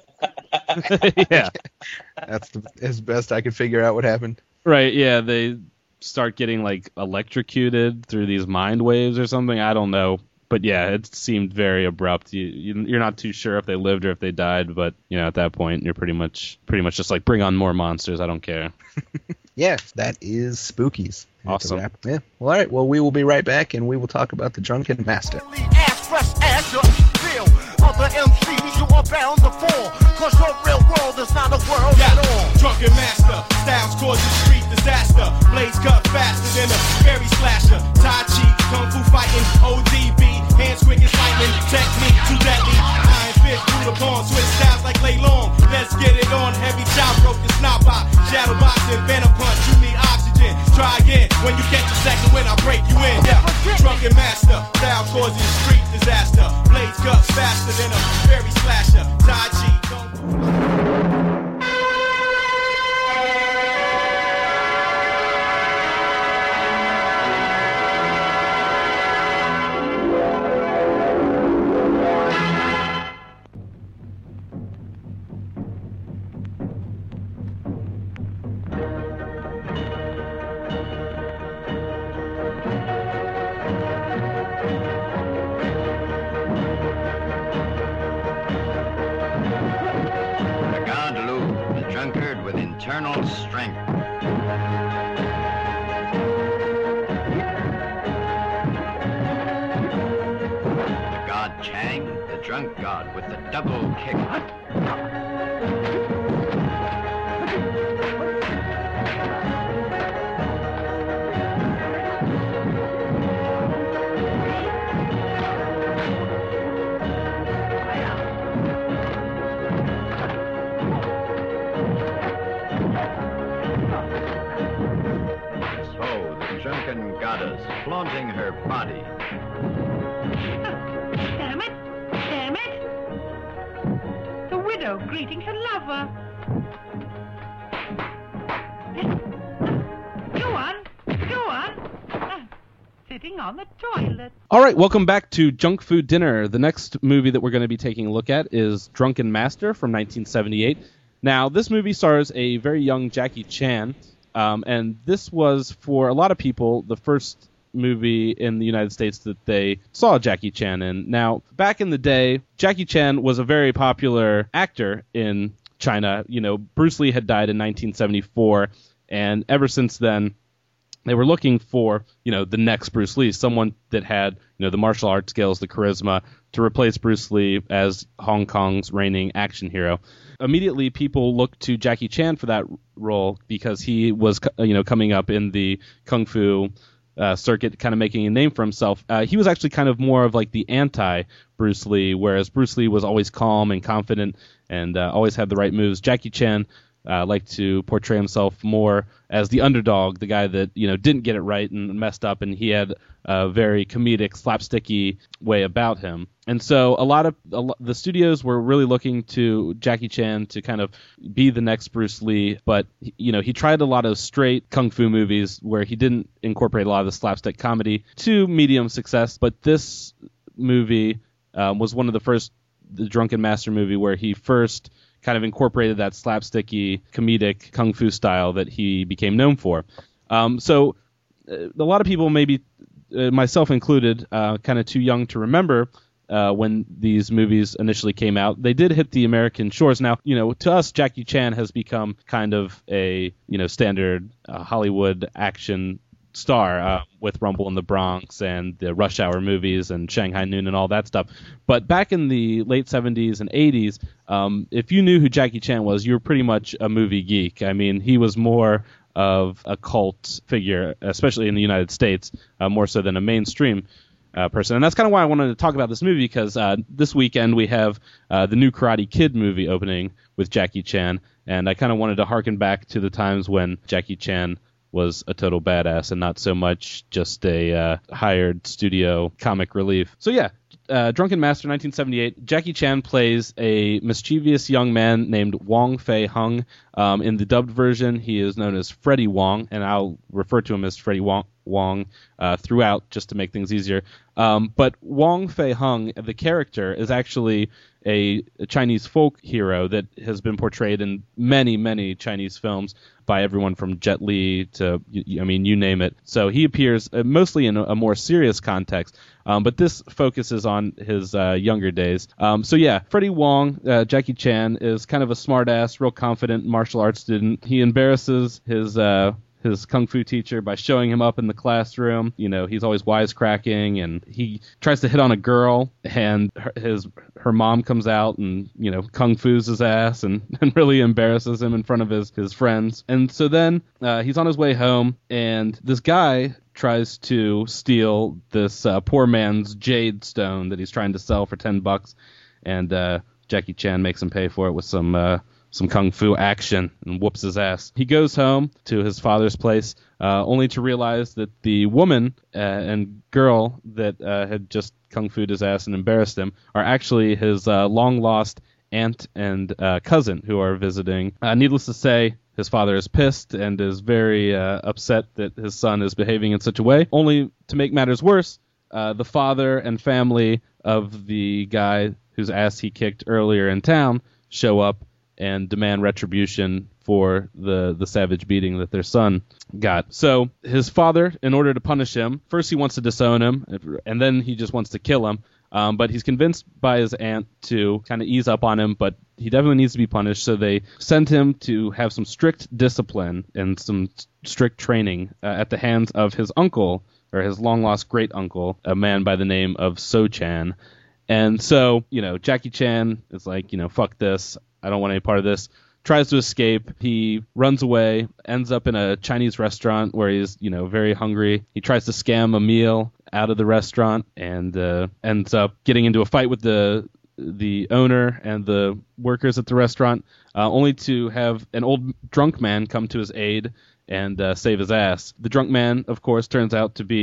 yeah, That's the, as best I could figure out what happened. right, yeah. They start getting like electrocuted through these mind waves or something. I don't know. But yeah, it seemed very abrupt. You, you you're not too sure if they lived or if they died, but you know at that point you're pretty much pretty much just like bring on more monsters. I don't care. Yeah, that is Spookies. That's a Awesome. wrap. Yeah. Well, all right. Well, we will be right back, and we will talk about the Drunken Master. Ass fresh as you feel. Other M Cs you are bound to fall. Cause your real world is not a world Yeah. at all. Drunken master, styles causing street disaster. Blades cut faster than a scary slasher. Tai Chi, Kung Fu fighting, O D B, hands quick as lightning. Technique too deadly. Iron fist through the bone, switch styles like Lay Long. Let's get it on. Heavy chop, broke the snot out. Shadow boxing, venom punch. You need oxygen. Try again when you catch a second when I break you in. Yeah, drunken master, style causing street disaster. Blades cut faster than a fairy slasher. Tai Chi, Kung Fu. Regard Lou, the drunkard with internal strength. The god Chang, the drunk god with the double kick. So, the drunken goddess, glamorous, flaunting her body. Damn it! Damn it! The widow greeting her lover. Go on, go on. Ah, sitting on the toilet. All right, welcome back to Junk Food Dinner. The next movie that we're going to be taking a look at is Drunken Master from nineteen seventy-eight. Now, this movie stars a very young Jackie Chan, um, and this was, for a lot of people, the first movie in the United States that they saw Jackie Chan in. Now, back in the day, Jackie Chan was a very popular actor in China. You know, Bruce Lee had died in nineteen seventy-four, and ever since then, they were looking for, you know, the next Bruce Lee, someone that had, you know, the martial arts skills, the charisma, to replace Bruce Lee as Hong Kong's reigning action hero. Immediately, people looked to Jackie Chan for that role because he was, you know, coming up in the kung fu uh, circuit, kind of making a name for himself. Uh, he was actually kind of more of like the anti-Bruce Lee, whereas Bruce Lee was always calm and confident and uh, always had the right moves. Jackie Chan uh, liked to portray himself more as the underdog, the guy that, you know, didn't get it right and messed up, and he had a very comedic, slapsticky way about him. And so a lot of a lo- the studios were really looking to Jackie Chan to kind of be the next Bruce Lee, but, you know, he tried a lot of straight kung fu movies where he didn't incorporate a lot of the slapstick comedy to medium success. But this movie um, was one of the first, the Drunken Master movie, where he first kind of incorporated that slapsticky, comedic kung fu style that he became known for. Um, so uh, a lot of people, maybe uh, myself included, uh, kind of too young to remember uh, when these movies initially came out. They did hit the American shores. Now, you know, to us, Jackie Chan has become kind of a, you know, standard uh, Hollywood action star uh, with Rumble in the Bronx and the Rush Hour movies and Shanghai Noon and all that stuff. But back in the late seventies and eighties, um, if you knew who Jackie Chan was, you were pretty much a movie geek. I mean, he was more of a cult figure, especially in the United States, uh, more so than a mainstream uh, person. And that's kind of why I wanted to talk about this movie, because uh, this weekend we have uh, the new Karate Kid movie opening with Jackie Chan, and I kind of wanted to harken back to the times when Jackie Chan was a total badass and not so much just a uh, hired studio comic relief. So yeah, uh, Drunken Master, nineteen seventy-eight. Jackie Chan plays a mischievous young man named Wong Fei Hung. Um, in the dubbed version, he is known as Freddie Wong, and I'll refer to him as Freddie Wong, Wong uh, throughout just to make things easier. Um, but Wong Fei Hung, the character, is actually a, a Chinese folk hero that has been portrayed in many, many Chinese films by everyone from Jet Li to, I mean, you name it. So he appears uh, mostly in a, a more serious context, um, but this focuses on his uh, younger days. Um, so yeah, Freddie Wong, uh, Jackie Chan, is kind of a smart-ass, real confident martial arts student. He embarrasses his uh, his kung fu teacher by showing him up in the classroom. You know, he's always wisecracking, and he tries to hit on a girl, and her, his her mom comes out and, you know, kung fu's his ass and, and really embarrasses him in front of his, his friends. And so then uh, he's on his way home, and this guy tries to steal this uh, poor man's jade stone that he's trying to sell for ten bucks, and uh, Jackie Chan makes him pay for it with some uh, some kung fu action and whoops his ass. He goes home to his father's place, uh, only to realize that the woman uh, and girl that uh, had just kung fu'd his ass and embarrassed him are actually his uh, long-lost aunt and uh, cousin who are visiting. Uh, needless to say, his father is pissed and is very uh, upset that his son is behaving in such a way. Only to make matters worse, uh, the father and family of the guy whose ass he kicked earlier in town show up and demand retribution for the, the savage beating that their son got. So his father, in order to punish him, first he wants to disown him, and then he just wants to kill him. Um, but he's convinced by his aunt to kind of ease up on him, but he definitely needs to be punished. So they send him to have some strict discipline and some strict training uh, at the hands of his uncle, or his long-lost great-uncle, a man by the name of So Chan. And so, you know, Jackie Chan is like, you know, fuck this. I don't want any part of this. Tries to escape. He runs away, ends up in a Chinese restaurant where he's, you know, very hungry. He tries to scam a meal out of the restaurant and uh, ends up getting into a fight with the the owner and the workers at the restaurant, uh, only to have an old drunk man come to his aid and uh, save his ass. The drunk man, of course, turns out to be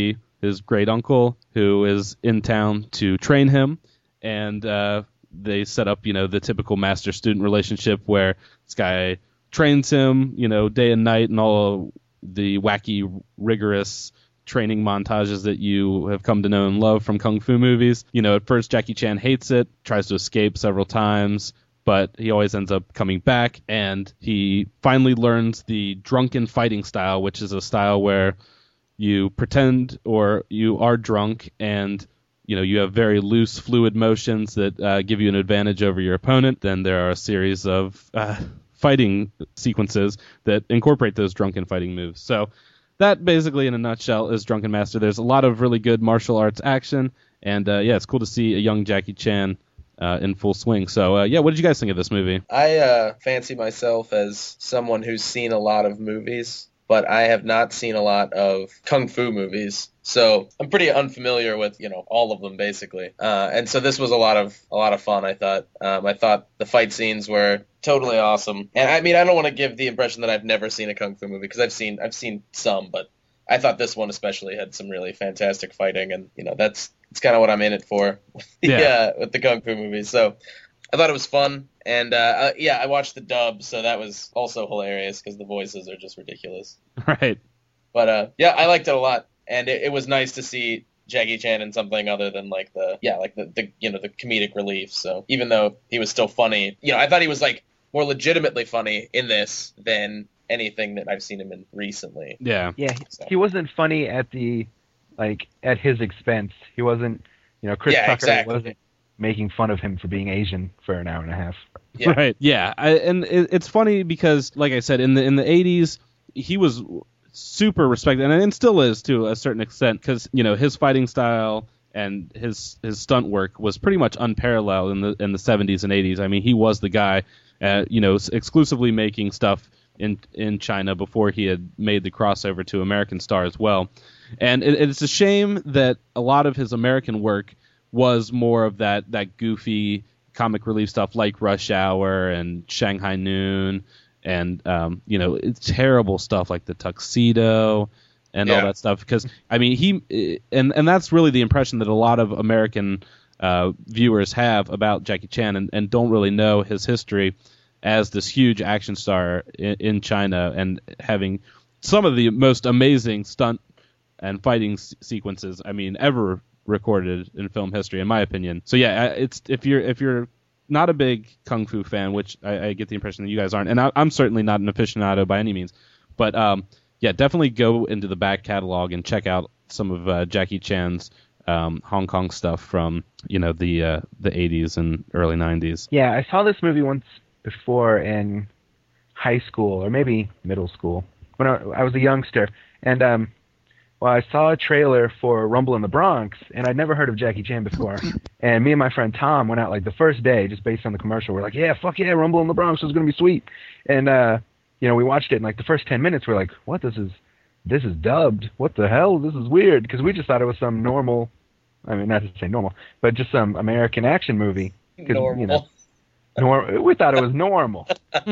his great uncle who is in town to train him, and uh, they set up, you know, the typical master-student relationship where this guy trains him, you know, day and night, and all the wacky, rigorous training montages that you have come to know and love from kung fu movies. You know, at first Jackie Chan hates it, tries to escape several times, but he always ends up coming back, and he finally learns the drunken fighting style, which is a style where you pretend or you are drunk, and you know you have very loose, fluid motions that uh, give you an advantage over your opponent. Then there are a series of uh, fighting sequences that incorporate those drunken fighting moves. So that basically, in a nutshell, is Drunken Master. There's a lot of really good martial arts action, and uh, yeah, it's cool to see a young Jackie Chan uh, in full swing. So uh, yeah, what did you guys think of this movie? I uh, fancy myself as someone who's seen a lot of movies, but I have not seen a lot of kung fu movies. So I'm pretty unfamiliar with, you know, all of them basically. Uh, and so this was a lot of a lot of fun, I thought. Um, I thought the fight scenes were totally awesome. And I mean, I don't want to give the impression that I've never seen a kung fu movie, because I've seen I've seen some, but I thought this one especially had some really fantastic fighting, and you know, that's it's kind of what I'm in it for. Yeah. yeah, with the kung fu movies. So I thought it was fun. And uh, uh, yeah, I watched the dub, so that was also hilarious because the voices are just ridiculous. Right. But uh, yeah, I liked it a lot, and it, it was nice to see Jackie Chan in something other than like the yeah, like the, the you know the comedic relief. So even though he was still funny, you know, I thought he was like more legitimately funny in this than anything that I've seen him in recently. Yeah. Yeah, So. he wasn't funny at the like at his expense. He wasn't, you know, Chris Yeah, Tucker exactly. wasn't making fun of him for being Asian for an hour and a half. Yeah. Right. Yeah. I, and it, it's funny because, like I said, in the in the eighties, he was super respected, and, and still is to a certain extent, because you know his fighting style and his his stunt work was pretty much unparalleled in the in the seventies and eighties. I mean, he was the guy, uh, you know, exclusively making stuff in in China before he had made the crossover to American Star as well. And it, it's a shame that a lot of his American work was more of that that goofy comic relief stuff like Rush Hour and Shanghai Noon, and um, you know, it's terrible stuff like The Tuxedo and Yeah. all that stuff. Because I mean, he and and that's really the impression that a lot of American uh, viewers have about Jackie Chan, and, and don't really know his history as this huge action star in, in China, and having some of the most amazing stunt and fighting s- sequences, I mean, ever recorded in film history, in my opinion. So yeah, it's if you're if you're not a big kung fu fan, which I, I get the impression that you guys aren't, and I, I'm certainly not an aficionado by any means, but um, yeah, definitely go into the back catalog and check out some of uh, Jackie Chan's um, Hong Kong stuff from you know the uh, the eighties and early nineties. Yeah, I saw this movie once before in high school or maybe middle school when I, I was a youngster, and um, well, I saw a trailer for Rumble in the Bronx, and I'd never heard of Jackie Chan before. And me and my friend Tom went out like the first day, just based on the commercial. We're like, yeah, fuck yeah, Rumble in the Bronx is gonna be sweet. And uh, you know, we watched it, and like the first ten minutes, we're like, what? This is this is dubbed. What the hell? This is weird, because we just thought it was some normal. I mean, not to say normal, but just some American action movie. 'Cause, Normal. You know, nor- we thought it was normal.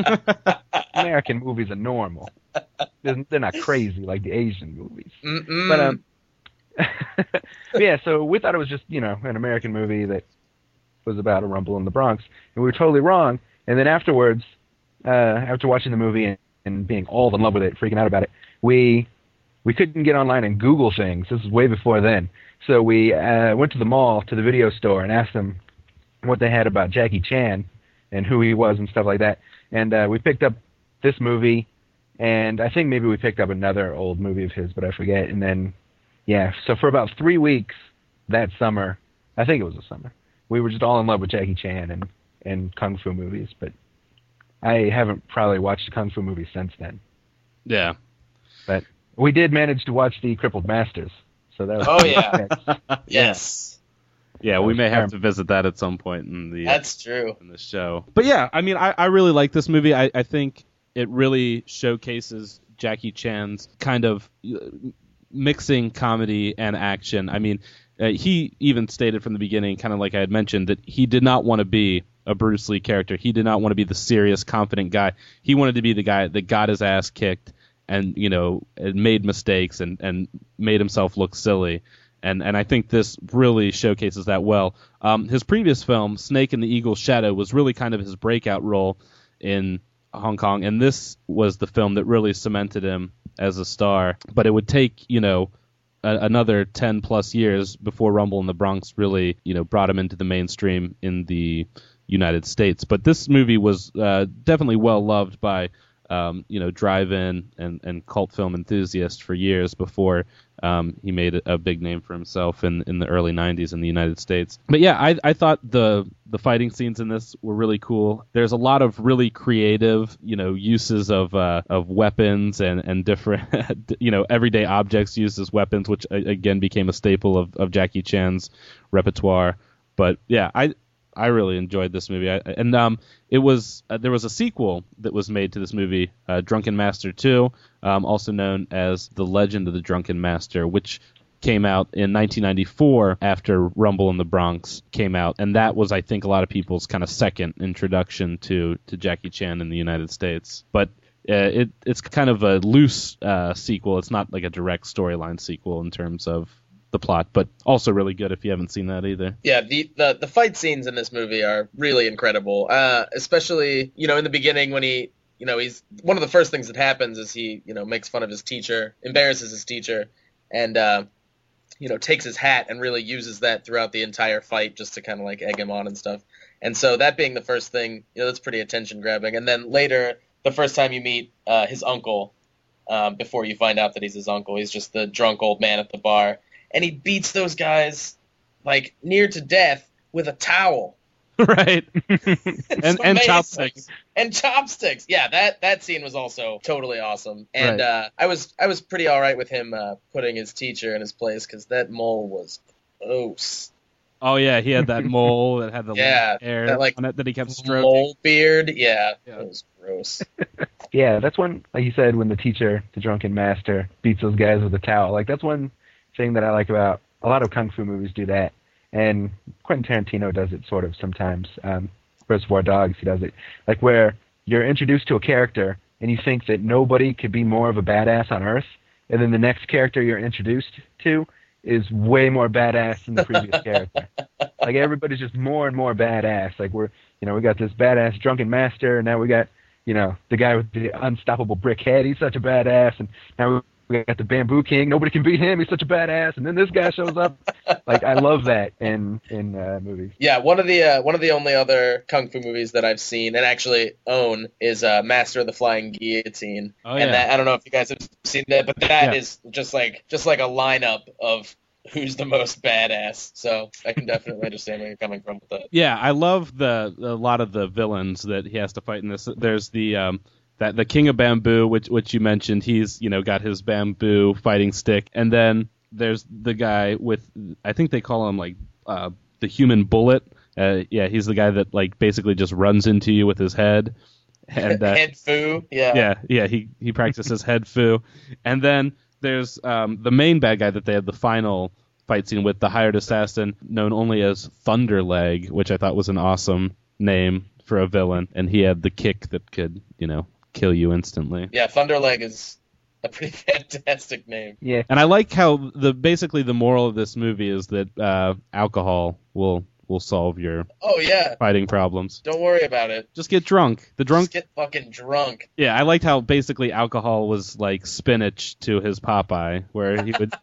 American movies are normal. They're, they're not crazy like the Asian movies. Mm-mm. But um, yeah. So we thought it was just you know an American movie that was about a rumble in the Bronx, and we were totally wrong. And then afterwards, uh, after watching the movie and, and being all in love with it, freaking out about it, we we couldn't get online and Google things. This is way before then. So we uh, went to the mall, to the video store, and asked them what they had about Jackie Chan and who he was and stuff like that. And uh, we picked up this movie, and I think maybe we picked up another old movie of his, but I forget. And then, yeah, so for about three weeks that summer, I think it was the summer, we were just all in love with Jackie Chan and, and Kung Fu movies. But I haven't probably watched a Kung Fu movie since then. Yeah. But we did manage to watch The Crippled Masters. So that was Oh yeah. Yes. Yeah, we may have to visit that at some point in the That's true. in the show. But yeah, I mean, I, I really like this movie. I, I think it really showcases Jackie Chan's kind of uh, mixing comedy and action. I mean, uh, he even stated from the beginning, kind of like I had mentioned, that he did not want to be a Bruce Lee character. He did not want to be the serious, confident guy. He wanted to be the guy that got his ass kicked and, you know, made mistakes and, and made himself look silly. And and I think this really showcases that well. Um, his previous film, Snake and the Eagle's Shadow, was really kind of his breakout role in Hong Kong, and this was the film that really cemented him as a star. But it would take, you know, a, another ten plus years before Rumble in the Bronx really, you know, brought him into the mainstream in the United States. But this movie was uh, definitely well loved by Um, you know, drive-in and, and cult film enthusiasts for years before um, he made a, a big name for himself in, in the early nineties in the United States. But yeah, I, I thought the the fighting scenes in this were really cool. There's a lot of really creative, you know, uses of uh, of weapons and, and different, you know, everyday objects used as weapons, which again became a staple of, of Jackie Chan's repertoire. But yeah, I I really enjoyed this movie, I, and um, it was uh, there was a sequel that was made to this movie, uh, Drunken Master two, um, also known as The Legend of the Drunken Master, which came out in nineteen ninety-four after Rumble in the Bronx came out, and that was, I think, a lot of people's kind of second introduction to to Jackie Chan in the United States. But uh, it it's kind of a loose uh, sequel. It's not like a direct storyline sequel in terms of the plot, but also really good if you haven't seen that either. Yeah, the, the the fight scenes in this movie are really incredible. Uh, especially, you know, in the beginning when he, you know, he's one of the first things that happens is he, you know, makes fun of his teacher, embarrasses his teacher, and uh, you know, takes his hat and really uses that throughout the entire fight just to kind of like egg him on and stuff. And so that being the first thing, you know, that's pretty attention grabbing. And then later, the first time you meet uh, his uncle, um, before you find out that he's his uncle, he's just the drunk old man at the bar. And he beats those guys like near to death with a towel. Right. and and chopsticks. And chopsticks. Yeah, that, that scene was also totally awesome. And Right. uh, I was I was pretty all right with him uh, putting his teacher in his place because that mole was gross. Oh yeah, he had that mole that had the Yeah, hair that, like, on it that he kept stroking. Mole beard. Yeah, Yeah. it was gross. Yeah, that's when, like you said, when the teacher, the drunken master, beats those guys with a towel. Like, that's one thing that I like about a lot of kung fu movies do that. And Quentin Tarantino does it sort of sometimes. Um, Reservoir Dogs, he does it. Like, where you're introduced to a character and you think that nobody could be more of a badass on Earth, and then the next character you're introduced to is way more badass than the previous character. Like, everybody's just more and more badass. Like, we're, you know, we got this badass drunken master, and now we got, you know, the guy with the unstoppable brick head. He's such a badass. And now we got the Bamboo King. Nobody can beat him. He's such a badass. And then this guy shows up. Like, I love that in in uh, movies. Yeah, one of the uh, one of the only other kung fu movies that I've seen and actually own is uh, Master of the Flying Guillotine. Oh, yeah. And that, I don't know if you guys have seen that, but that Yeah. is just like just like a lineup of who's the most badass. So I can definitely understand where you're coming from with that. Yeah, I love the a lot of the villains that he has to fight in this. There's the um, that the King of Bamboo, which which you mentioned. He's, you know, got his bamboo fighting stick, and then there's the guy with, I think they call him like uh, the Human Bullet. Uh, yeah, he's the guy that like basically just runs into you with his head. And uh, Head fu, yeah. yeah, yeah, he he practices head fu, and then there's um, the main bad guy that they have the final fight scene with, the hired assassin, known only as Thunderleg, which I thought was an awesome name for a villain, and he had the kick that could, you know, kill you instantly. Yeah, Thunderleg is a pretty fantastic name. Yeah. And I like how the basically the moral of this movie is that uh, alcohol will will solve your Oh yeah, fighting problems. don't worry about it. Just get drunk. The drunk. Just get fucking drunk. Yeah, I liked how basically alcohol was like spinach to his Popeye, where he would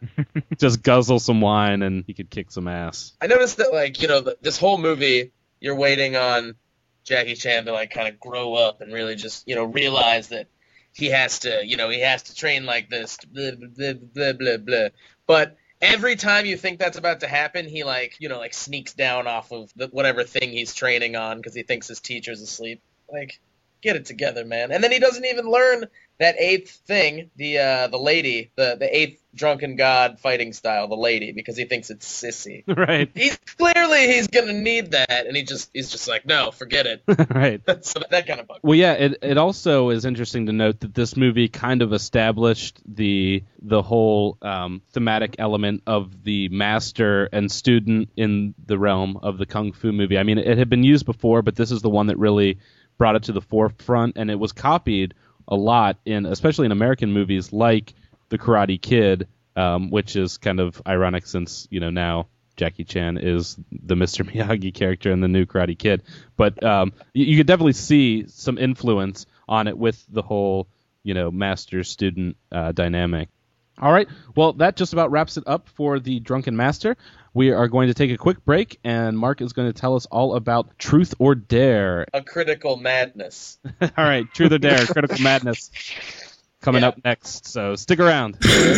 just guzzle some wine and he could kick some ass. I noticed that, like, you know, th- this whole movie, you're waiting on Jackie Chan to, like, kind of grow up and really just, you know, realize that he has to, you know, he has to train like this, blah, blah, blah, blah, blah. But every time you think that's about to happen, he, like, you know, like, sneaks down off of the, whatever thing he's training on because he thinks his teacher's asleep. Like, get it together, man. And then he doesn't even learn that eighth thing, the uh, the lady, the, the eighth drunken god fighting style, the lady, because he thinks it's sissy. Right. He's clearly he's gonna need that, and he just he's just like, no, forget it. Right. So that kind of bugs. Well, yeah, it it also is interesting to note that this movie kind of established the the whole um, thematic element of the master and student in the realm of the kung fu movie. I mean, it had been used before, but this is the one that really brought it to the forefront, and it was copied a lot in, especially in American movies like The Karate Kid, um, which is kind of ironic since, you know, now Jackie Chan is the Mister Miyagi character in the new Karate Kid. But um, you, you could definitely see some influence on it with the whole, you know, master-student uh, dynamic. All right, well, that just about wraps it up for the Drunken Master. We are going to take a quick break, and Mark is going to tell us all about Truth or Dare. A Critical Madness. All right, Truth or Dare, Critical Madness, coming Yeah. up next, so stick around.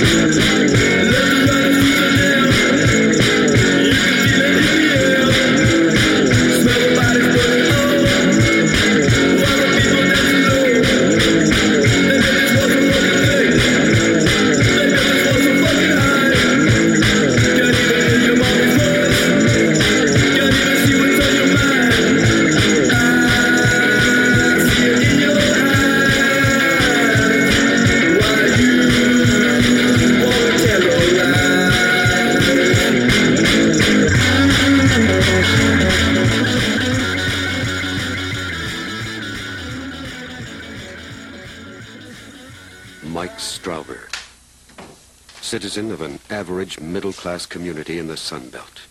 Mike Strauber, citizen of an average middle-class community in the Sun Belt.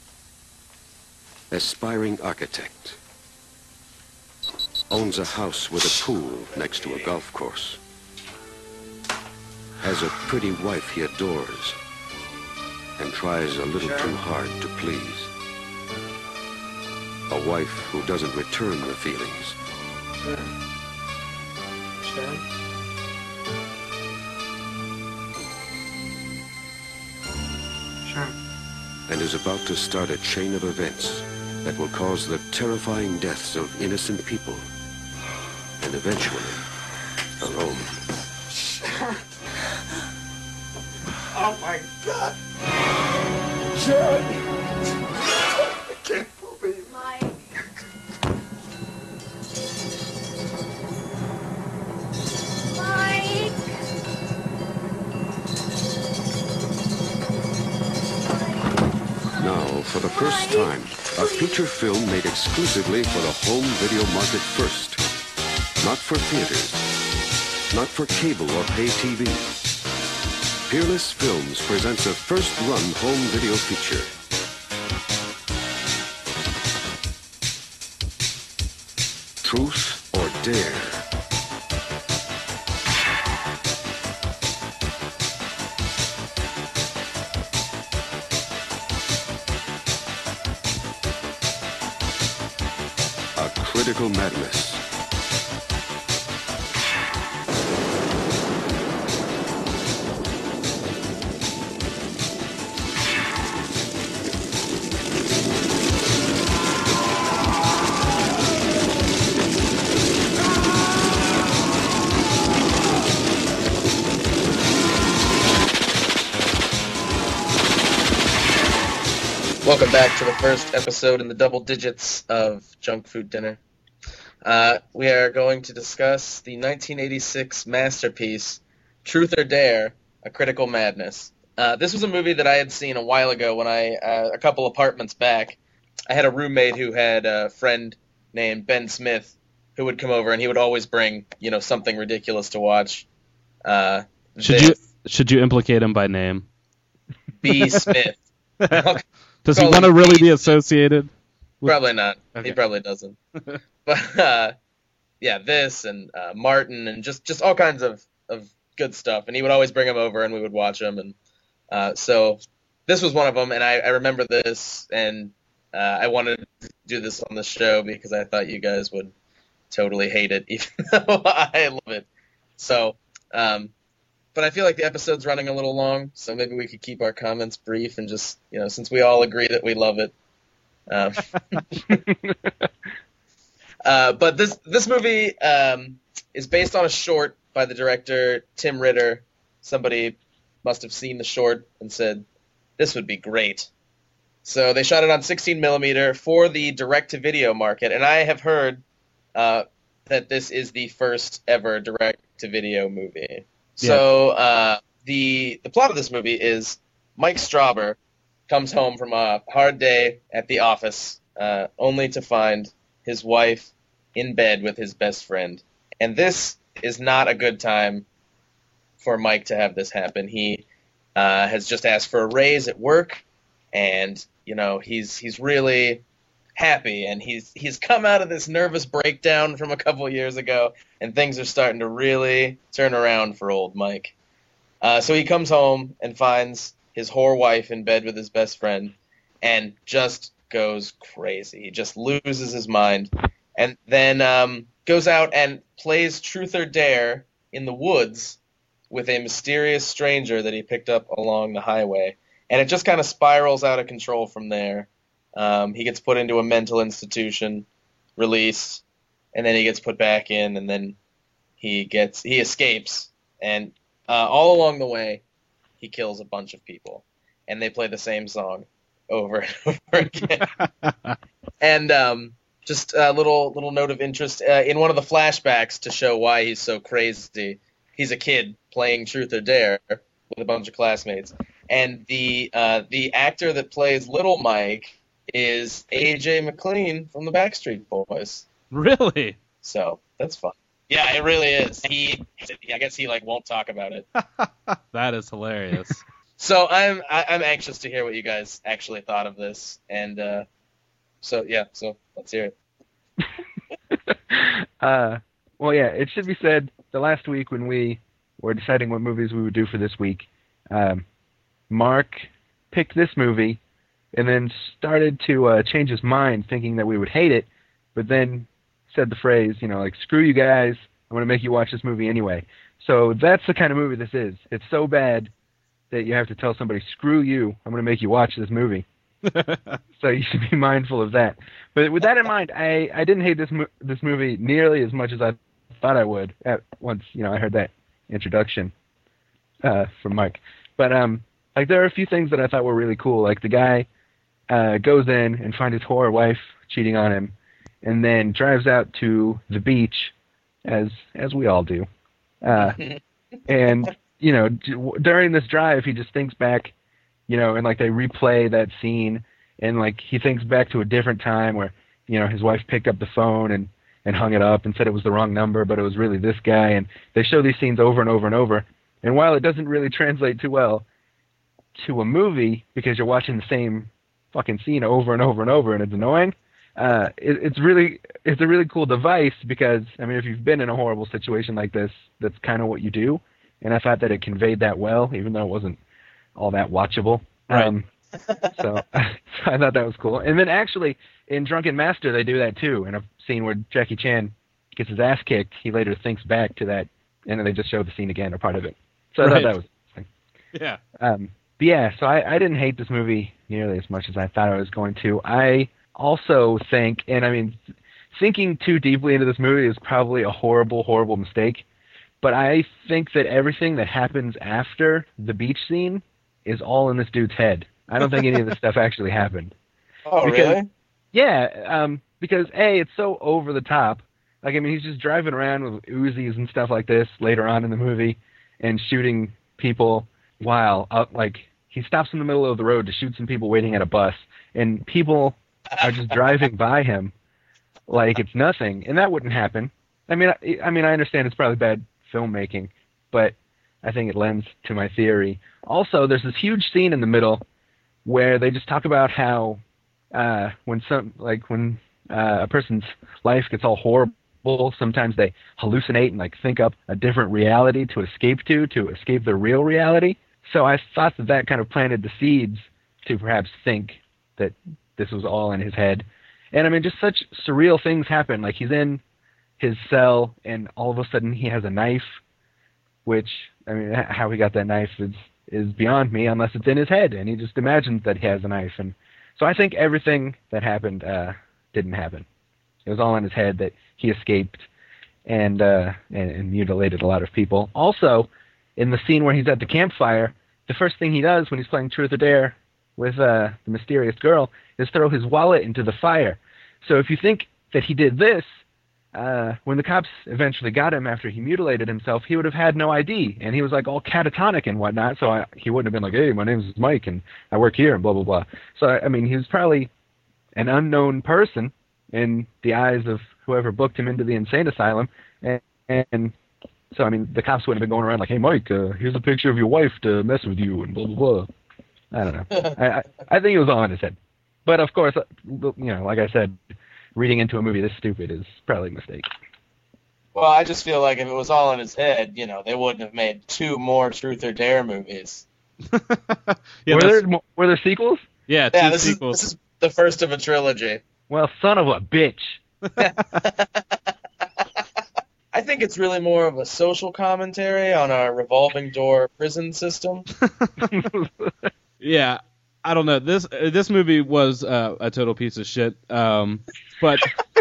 Aspiring architect. Owns a house with a pool next to a golf course. Has a pretty wife he adores and tries a little too hard to please. A wife who doesn't return the feelings. Sure. And is about to start a chain of events that will cause the terrifying deaths of innocent people and eventually her own. Oh my God! Sharon! I can't believe Mike. Mike. Now, for the first time, a feature film made exclusively for the home video market first. Not for theaters, not for cable or pay T V. Peerless Films presents a first-run home video feature. Truth or Dare. A Critical Madness. Welcome back to the first episode in the double digits of Junk Food Dinner. Uh, we are going to discuss the nineteen eighty-six masterpiece, Truth or Dare, A Critical Madness. Uh, this was a movie that I had seen a while ago when I, uh, a couple apartments back, I had a roommate who had a friend named Ben Smith who would come over, and he would always bring, you know, something ridiculous to watch. Uh, Should this, you should you implicate him by name? B. Smith. Does he Call want to him really B. be associated? with- Probably not. Okay. He probably doesn't. But uh, yeah, this and uh, Martin and just, just all kinds of, of good stuff. And he would always bring them over, and we would watch them. And uh, so this was one of them, and I, I remember this, and uh, I wanted to do this on the show because I thought you guys would totally hate it, even though I love it. So, um, but I feel like the episode's running a little long, so maybe we could keep our comments brief and just, you know, since we all agree that we love it. Um, uh, but this this movie um, is based on a short by the director Tim Ritter. Somebody must have seen the short and said, this would be great. So they shot it on sixteen millimeter for the direct-to-video market, and I have heard uh, that this is the first ever direct-to-video movie. Yeah. So uh, the the plot of this movie is Mike Strauber comes home from a hard day at the office, uh, only to find his wife in bed with his best friend. And this is not a good time for Mike to have this happen. He uh, has just asked for a raise at work, and you know he's he's really happy, and he's he's come out of this nervous breakdown from a couple years ago, and things are starting to really turn around for old Mike. Uh, so he comes home and finds his whore wife in bed with his best friend, and just goes crazy. He just loses his mind, and then um, goes out and plays Truth or Dare in the woods with a mysterious stranger that he picked up along the highway. And it just kind of spirals out of control from there. Um, he gets put into a mental institution, released, and then he gets put back in, and then he gets he escapes. And uh, all along the way, he kills a bunch of people. And they play the same song over and over again. And um, just a little little note of interest. Uh, in one of the flashbacks to show why he's so crazy, he's a kid playing Truth or Dare with a bunch of classmates, and the uh, the actor that plays Little Mike is A J McLean from the Backstreet Boys. Really? So that's fun. Yeah, it really is. He, I guess he like won't talk about it. That is hilarious. So I'm I, I'm anxious to hear what you guys actually thought of this, and uh, so yeah, so let's hear it. uh, well, yeah, it should be said. The last week when we were deciding what movies we would do for this week, um, Mark picked this movie and then started to uh, change his mind, thinking that we would hate it, but then said the phrase, you know, like, screw you guys, I'm going to make you watch this movie anyway. So that's the kind of movie this is. It's so bad that you have to tell somebody, screw you, I'm going to make you watch this movie. So you should be mindful of that. But with that in mind, I, I didn't hate this mo- this movie nearly as much as I thought I would at once, you know, I heard that introduction uh, from Mike. But um, like there are a few things that I thought were really cool. Like the guy uh, goes in and finds his whore wife cheating on him, and then drives out to the beach, as as we all do. Uh, and you know, d- during this drive, he just thinks back, you know, and like they replay that scene, and like he thinks back to a different time where, you know, his wife picked up the phone and and hung it up and said it was the wrong number, but it was really this guy. And they show these scenes over and over and over. And while it doesn't really translate too well to a movie, because you're watching the same fucking scene over and over and over, and it's annoying, uh, it, it's really it's a really cool device because, I mean, if you've been in a horrible situation like this, that's kind of what you do. And I thought that it conveyed that well, even though it wasn't all that watchable. Right. Um, so I thought that was cool. And then actually, in Drunken Master, they do that too. In a scene where Jackie Chan gets his ass kicked, he later thinks back to that, and then they just show the scene again, or part of it. So I right. thought that was interesting. Yeah. Um, but yeah, so I, I didn't hate this movie nearly as much as I thought I was going to. I also think, and I mean, thinking too deeply into this movie is probably a horrible, horrible mistake, but I think that everything that happens after the beach scene is all in this dude's head. I don't think any of this stuff actually happened. Oh, because, really? Yeah, um, because, A, it's so over the top. Like, I mean, he's just driving around with Uzis and stuff like this later on in the movie and shooting people while, uh, like, he stops in the middle of the road to shoot some people waiting at a bus, and people are just driving by him like it's nothing, and that wouldn't happen. I mean, I, I mean, I understand it's probably bad filmmaking, but I think it lends to my theory. Also, there's this huge scene in the middle where they just talk about how uh, when some, like when uh, a person's life gets all horrible, sometimes they hallucinate and like think up a different reality to escape to, to escape the real reality. So I thought that that kind of planted the seeds to perhaps think that this was all in his head. And I mean, just such surreal things happen. Like he's in his cell and all of a sudden he has a knife, which, I mean, how he got that knife is is beyond me unless it's in his head, and he just imagines that he has a knife. And so I think everything that happened uh, didn't happen. It was all in his head that he escaped and, uh, and and mutilated a lot of people. Also, in the scene where he's at the campfire, the first thing he does when he's playing Truth or Dare with uh, the mysterious girl is throw his wallet into the fire. So if you think that he did this, Uh, when the cops eventually got him after he mutilated himself, he would have had no I D, and he was like all catatonic and whatnot, so I, he wouldn't have been like, hey, my name is Mike, and I work here, and blah, blah, blah. So, I mean, he was probably an unknown person in the eyes of whoever booked him into the insane asylum, and, and So, I mean, the cops wouldn't have been going around like, hey, Mike, uh, here's a picture of your wife to mess with you, and blah, blah, blah. I don't know. I, I, I think it was all in his head. But, of course, you know, like I said, reading into a movie this stupid is probably a mistake. Well, I just feel like if it was all in his head, you know, they wouldn't have made two more Truth or Dare movies. yeah, were, there, were there sequels? Yeah, two yeah, this sequels. Is, this is the first of a trilogy. Well, son of a bitch. I think it's really more of a social commentary on our revolving door prison system. Yeah, I don't know. This uh, this movie was uh, a total piece of shit. Um, but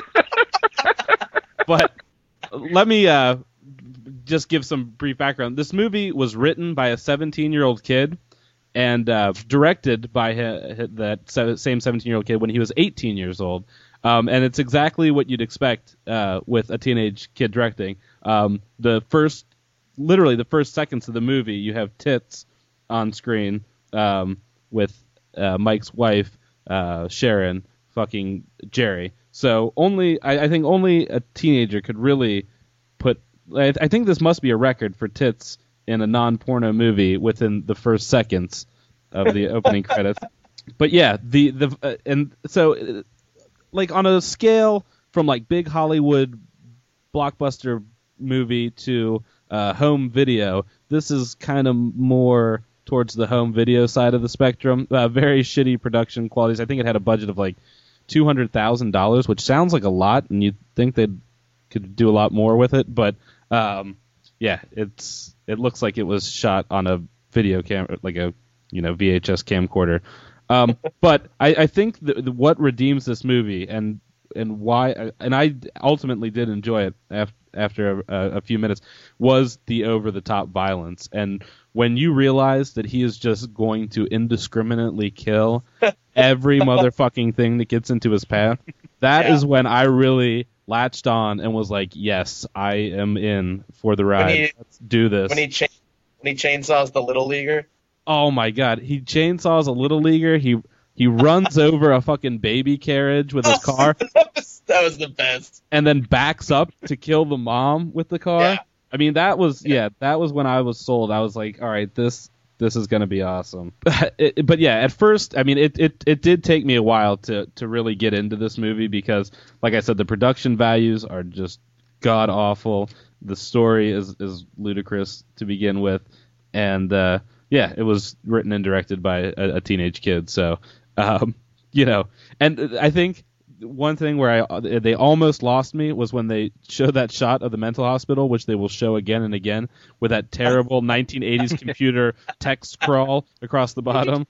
but let me uh, just give some brief background. This movie was written by a seventeen-year-old kid and uh, directed by his, that same seventeen-year-old kid when he was eighteen years old. Um, and it's exactly what you'd expect uh, with a teenage kid directing. Um, the first, literally the first seconds of the movie, you have tits on screen um, with uh, Mike's wife, uh, Sharon, fucking Jerry. So only, I, I think only a teenager could really put. I, I think this must be a record for tits in a non-porno movie within the first seconds of the opening credits. But yeah, the the uh, and so. Like on a scale from like big Hollywood blockbuster movie to uh, home video, this is kind of more towards the home video side of the spectrum. Uh, very shitty production qualities. I think it had a budget of like two hundred thousand dollars, which sounds like a lot, and you'd think they could do a lot more with it. But um, yeah, it's it looks like it was shot on a video camera, like a you know V H S camcorder. Um, but I, I think the, the, what redeems this movie and and why, and I ultimately did enjoy it after, after a, a few minutes, was the over-the-top violence. And when you realize that he is just going to indiscriminately kill every motherfucking thing that gets into his path, that yeah. is when I really latched on and was like, yes, I am in for the ride. He, Let's do this. When he, cha- when he chainsaws the Little Leaguer? Oh my god, he chainsaws a Little Leaguer, he he runs over a fucking baby carriage with his car. that, was, that was the best. And then backs up to kill the mom with the car. Yeah. I mean, that was, yeah. yeah, that was when I was sold. I was like, all right, this this is going to be awesome. it, but yeah, at first, I mean, it, it, it did take me a while to, to really get into this movie because, like I said, the production values are just god-awful. The story is, is ludicrous to begin with. And, uh, yeah, it was written and directed by a, a teenage kid, so um, you know. And I think one thing where I they almost lost me was when they showed that shot of the mental hospital, which they will show again and again, with that terrible nineteen eighties computer text scrawl across the bottom.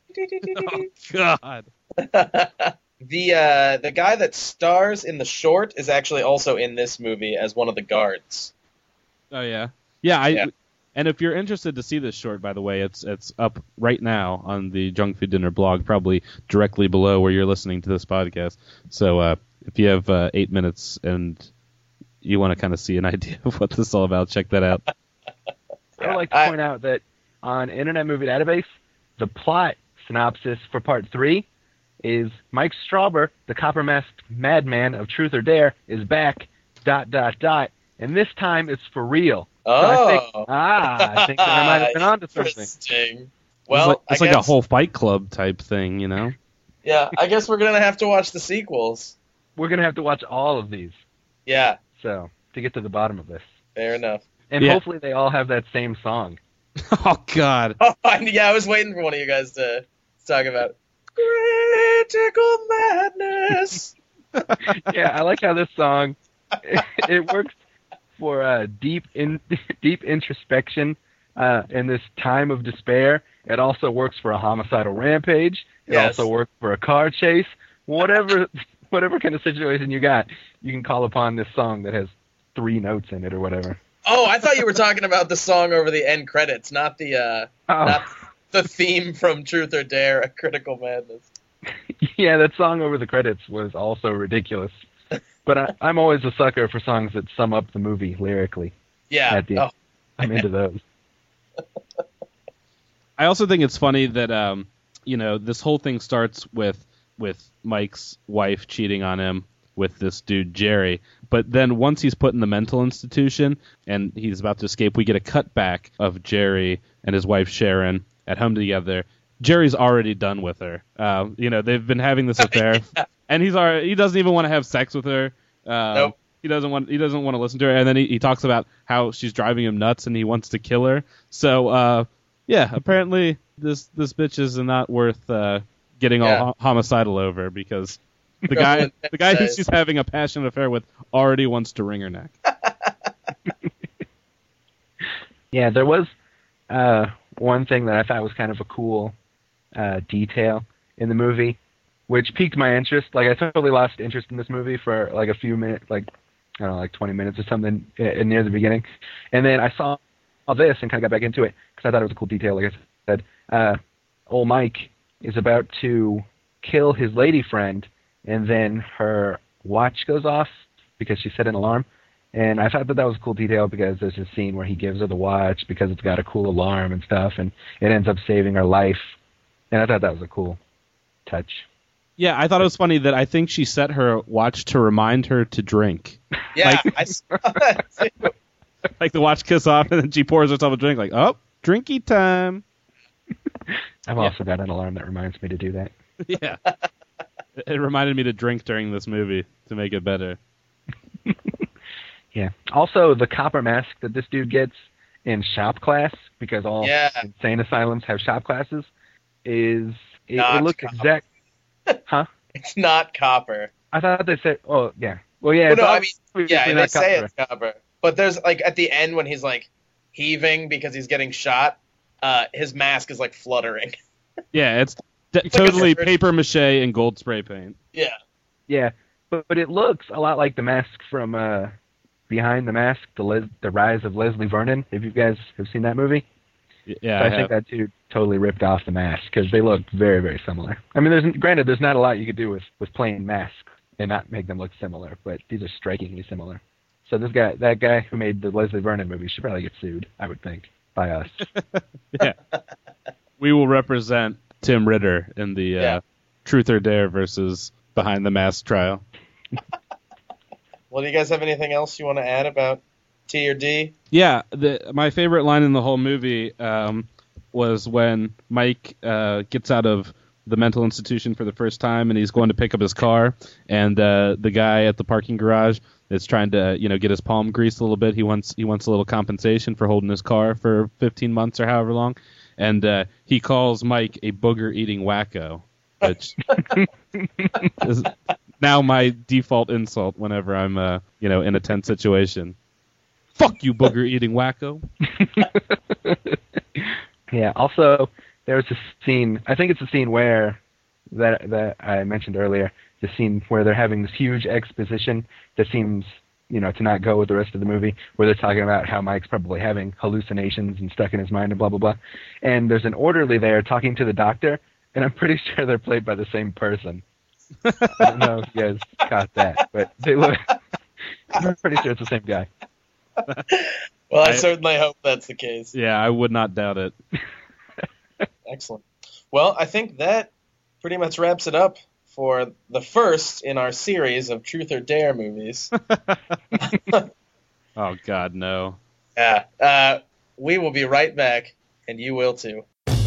Oh God. the uh, the guy that stars in the short is actually also in this movie as one of the guards. Oh yeah, yeah. I. Yeah. And if you're interested to see this short, by the way, it's it's up right now on the Junk Food Dinner blog, probably directly below where you're listening to this podcast. So uh, if you have uh, eight minutes and you want to kind of see an idea of what this is all about, check that out. I would like to point out that on Internet Movie Database, the plot synopsis for Part three is Mike Strauber, the copper-masked madman of Truth or Dare, is back, dot, dot, dot, and this time it's for real. Oh. So I think, ah, I think that I might have been onto something. Interesting. Well, it's like, it's I like guess, a whole Fight Club type thing, you know? Yeah, I guess we're going to have to watch the sequels. We're going to have to watch all of these. Yeah. So, to get to the bottom of this. Fair enough. And yeah. hopefully they all have that same song. Oh, God. Oh, yeah, I was waiting for one of you guys to talk about Critical Madness. Yeah, I like how this song, it, it works for uh, deep in deep introspection uh, in this time of despair. It also works for a homicidal rampage. It Yes. also works for a car chase. Whatever whatever kind of situation you got, you can call upon this song that has three notes in it or whatever. Oh, I thought you were talking about the song over the end credits, not the uh, Oh. not the theme from Truth or Dare, A Critical Madness. Yeah, that song over the credits was also ridiculous. But I, I'm always a sucker for songs that sum up the movie lyrically. Yeah. At the, Oh. I'm into those. I also think it's funny that um, you know, this whole thing starts with with Mike's wife cheating on him, with this dude, Jerry. But then once he's put in the mental institution and he's about to escape, we get a cutback of Jerry and his wife, Sharon, at home together. Jerry's already done with her. Uh, you know, they've been having this affair, yeah. and he's already, he doesn't even want to have sex with her. Um, nope. He doesn't want he doesn't want to listen to her, and then he, he talks about how she's driving him nuts and he wants to kill her. So uh, yeah, apparently this this bitch is not worth uh, getting Yeah. all homicidal over, because the guy the guy who she's having a passionate affair with already wants to wring her neck. Yeah, there was uh, one thing that I thought was kind of a cool uh, detail in the movie, which piqued my interest. Like, I totally lost interest in this movie for like a few minutes, like I don't know, like twenty minutes or something uh, near the beginning, and then I saw all this and kind of got back into it because I thought it was a cool detail. Like I said, uh, old Mike is about to kill his lady friend, and then her watch goes off because she set an alarm. And I thought that that was a cool detail because there's a scene where he gives her the watch because it's got a cool alarm and stuff, and it ends up saving her life. And I thought that was a cool touch. Yeah, I thought it was funny that I think she set her watch to remind her to drink. Yeah, like, I saw that too. Like the watch kiss off, and then she pours herself a drink. Like, oh, drinky time. I've Yeah. also got an alarm that reminds me to do that. Yeah. It reminded me to drink during this movie to make it better. Yeah. Also, the copper mask that this dude gets in shop class, because all Yeah. insane asylums have shop classes, is it, Not it looks copper. exact. Huh? It's not copper. I thought they said. Oh, yeah. Well, yeah. Well, it's no, I obviously mean, yeah, they not say copper. it's copper. But there's, like, at the end when he's, like, heaving because he's getting shot, uh, his mask is, like, fluttering. Yeah, it's d- It's like a totally surgeon. paper mache and gold spray paint. Yeah. Yeah, but, but it looks a lot like the mask from uh, Behind the Mask, the Les- the Rise of Leslie Vernon. If you guys have seen that movie, Y- Yeah, so I, I think have. that dude totally ripped off the mask because they look very, very similar. I mean, there's granted there's not a lot you could do with with plain masks and not make them look similar, but these are strikingly similar. So this guy, that guy who made the Leslie Vernon movie, should probably get sued, I would think, by us. Yeah. We will represent Tim Ritter in the uh, Yeah. Truth or Dare versus Behind the Mask trial. Well, do you guys have anything else you want to add about T or D? Yeah, the, my favorite line in the whole movie um, was when Mike uh, gets out of the mental institution for the first time and he's going to pick up his car, and uh, the guy at the parking garage is trying to, you know, get his palm greased a little bit. He wants he wants a little compensation for holding his car for fifteen months or however long, and uh, he calls Mike a booger-eating wacko, which is now my default insult whenever I'm, uh, you know, in a tense situation. Fuck you, booger-eating wacko. Yeah. Also, there's a scene. I think it's a scene where that that I mentioned earlier. The scene where they're having this huge exposition that seems, you know, to not go with the rest of the movie, where they're talking about how Mike's probably having hallucinations and stuck in his mind and blah blah blah. And there's an orderly there talking to the doctor, and I'm pretty sure they're played by the same person. I don't know if you guys caught that, but they look. I'm pretty sure it's the same guy. Well, I, I- certainly hope that's the case. Yeah, I would not doubt it. Excellent. Well, I think that pretty much wraps it up for the first in our series of Truth or Dare movies. Oh, God, no. Yeah. Uh, we will be right back, and you will too.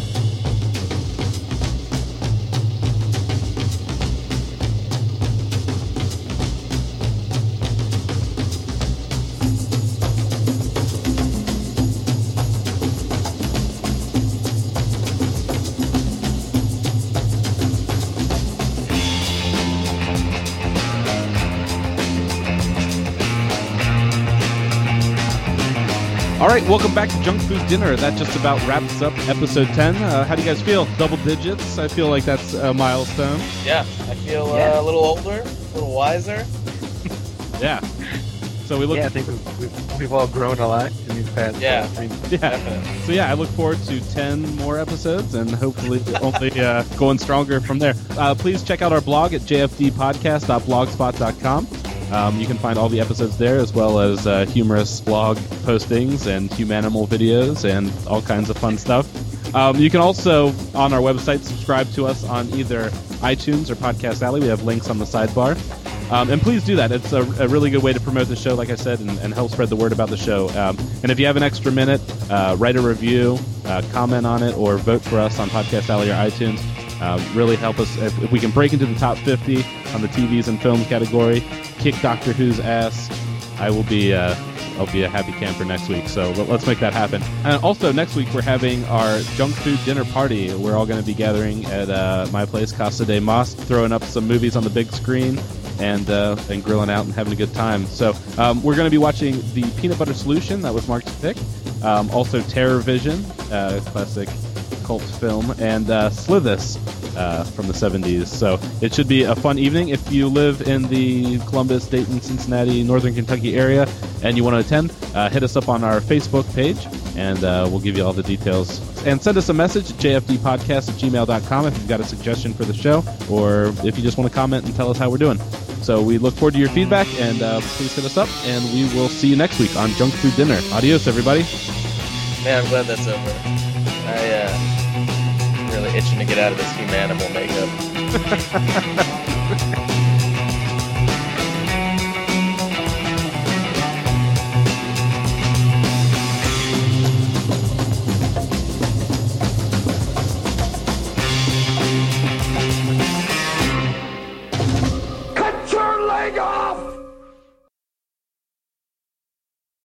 All right, welcome back to Junk Food Dinner. That just about wraps up episode ten. Uh, how do you guys feel? Double digits? I feel like that's a milestone. Yeah, I feel uh, Yeah. a little older, a little wiser. Yeah. So we look. Yeah, I think we've, we've, we've all grown a lot in these past. Yeah. Uh, three Yeah. Definitely. So yeah, I look forward to ten more episodes and hopefully only uh, going stronger from there. Uh, please check out our blog at j f d podcast dot blogspot dot com. Um, you can find all the episodes there, as well as uh, humorous blog postings and humanimal videos and all kinds of fun stuff. Um, you can also, on our website, subscribe to us on either iTunes or Podcast Alley. We have links on the sidebar. Um, and please do that. It's a, a really good way to promote the show, like I said, and, and help spread the word about the show. Um, and if you have an extra minute, uh, write a review, uh, comment on it, or vote for us on Podcast Alley or iTunes. Uh, really help us. If, if we can break into the top fifty on the T Vs and films category, kick Doctor Who's ass, I will be uh, I'll be a happy camper next week. So let's make that happen. And also next week we're having our junk food dinner party. We're all going to be gathering at uh, my place, Casa de Mas, throwing up some movies on the big screen and uh, and grilling out and having a good time. So um, we're going to be watching the Peanut Butter Solution. That was Mark's pick. Um, also Terror Vision, uh, classic cult film, and uh, Slithis uh, from the seventies. So it should be a fun evening. If you live in the Columbus, Dayton, Cincinnati, Northern Kentucky area and you want to attend, uh, hit us up on our Facebook page and uh, we'll give you all the details. And send us a message at j f d podcast at gmail dot com if you've got a suggestion for the show or if you just want to comment and tell us how we're doing. So we look forward to your feedback, and uh, please hit us up, and we will see you next week on Junk Food Dinner. Adios, everybody. Man, I'm glad that's over. I, uh, really itching to get out of this Humanimal makeup.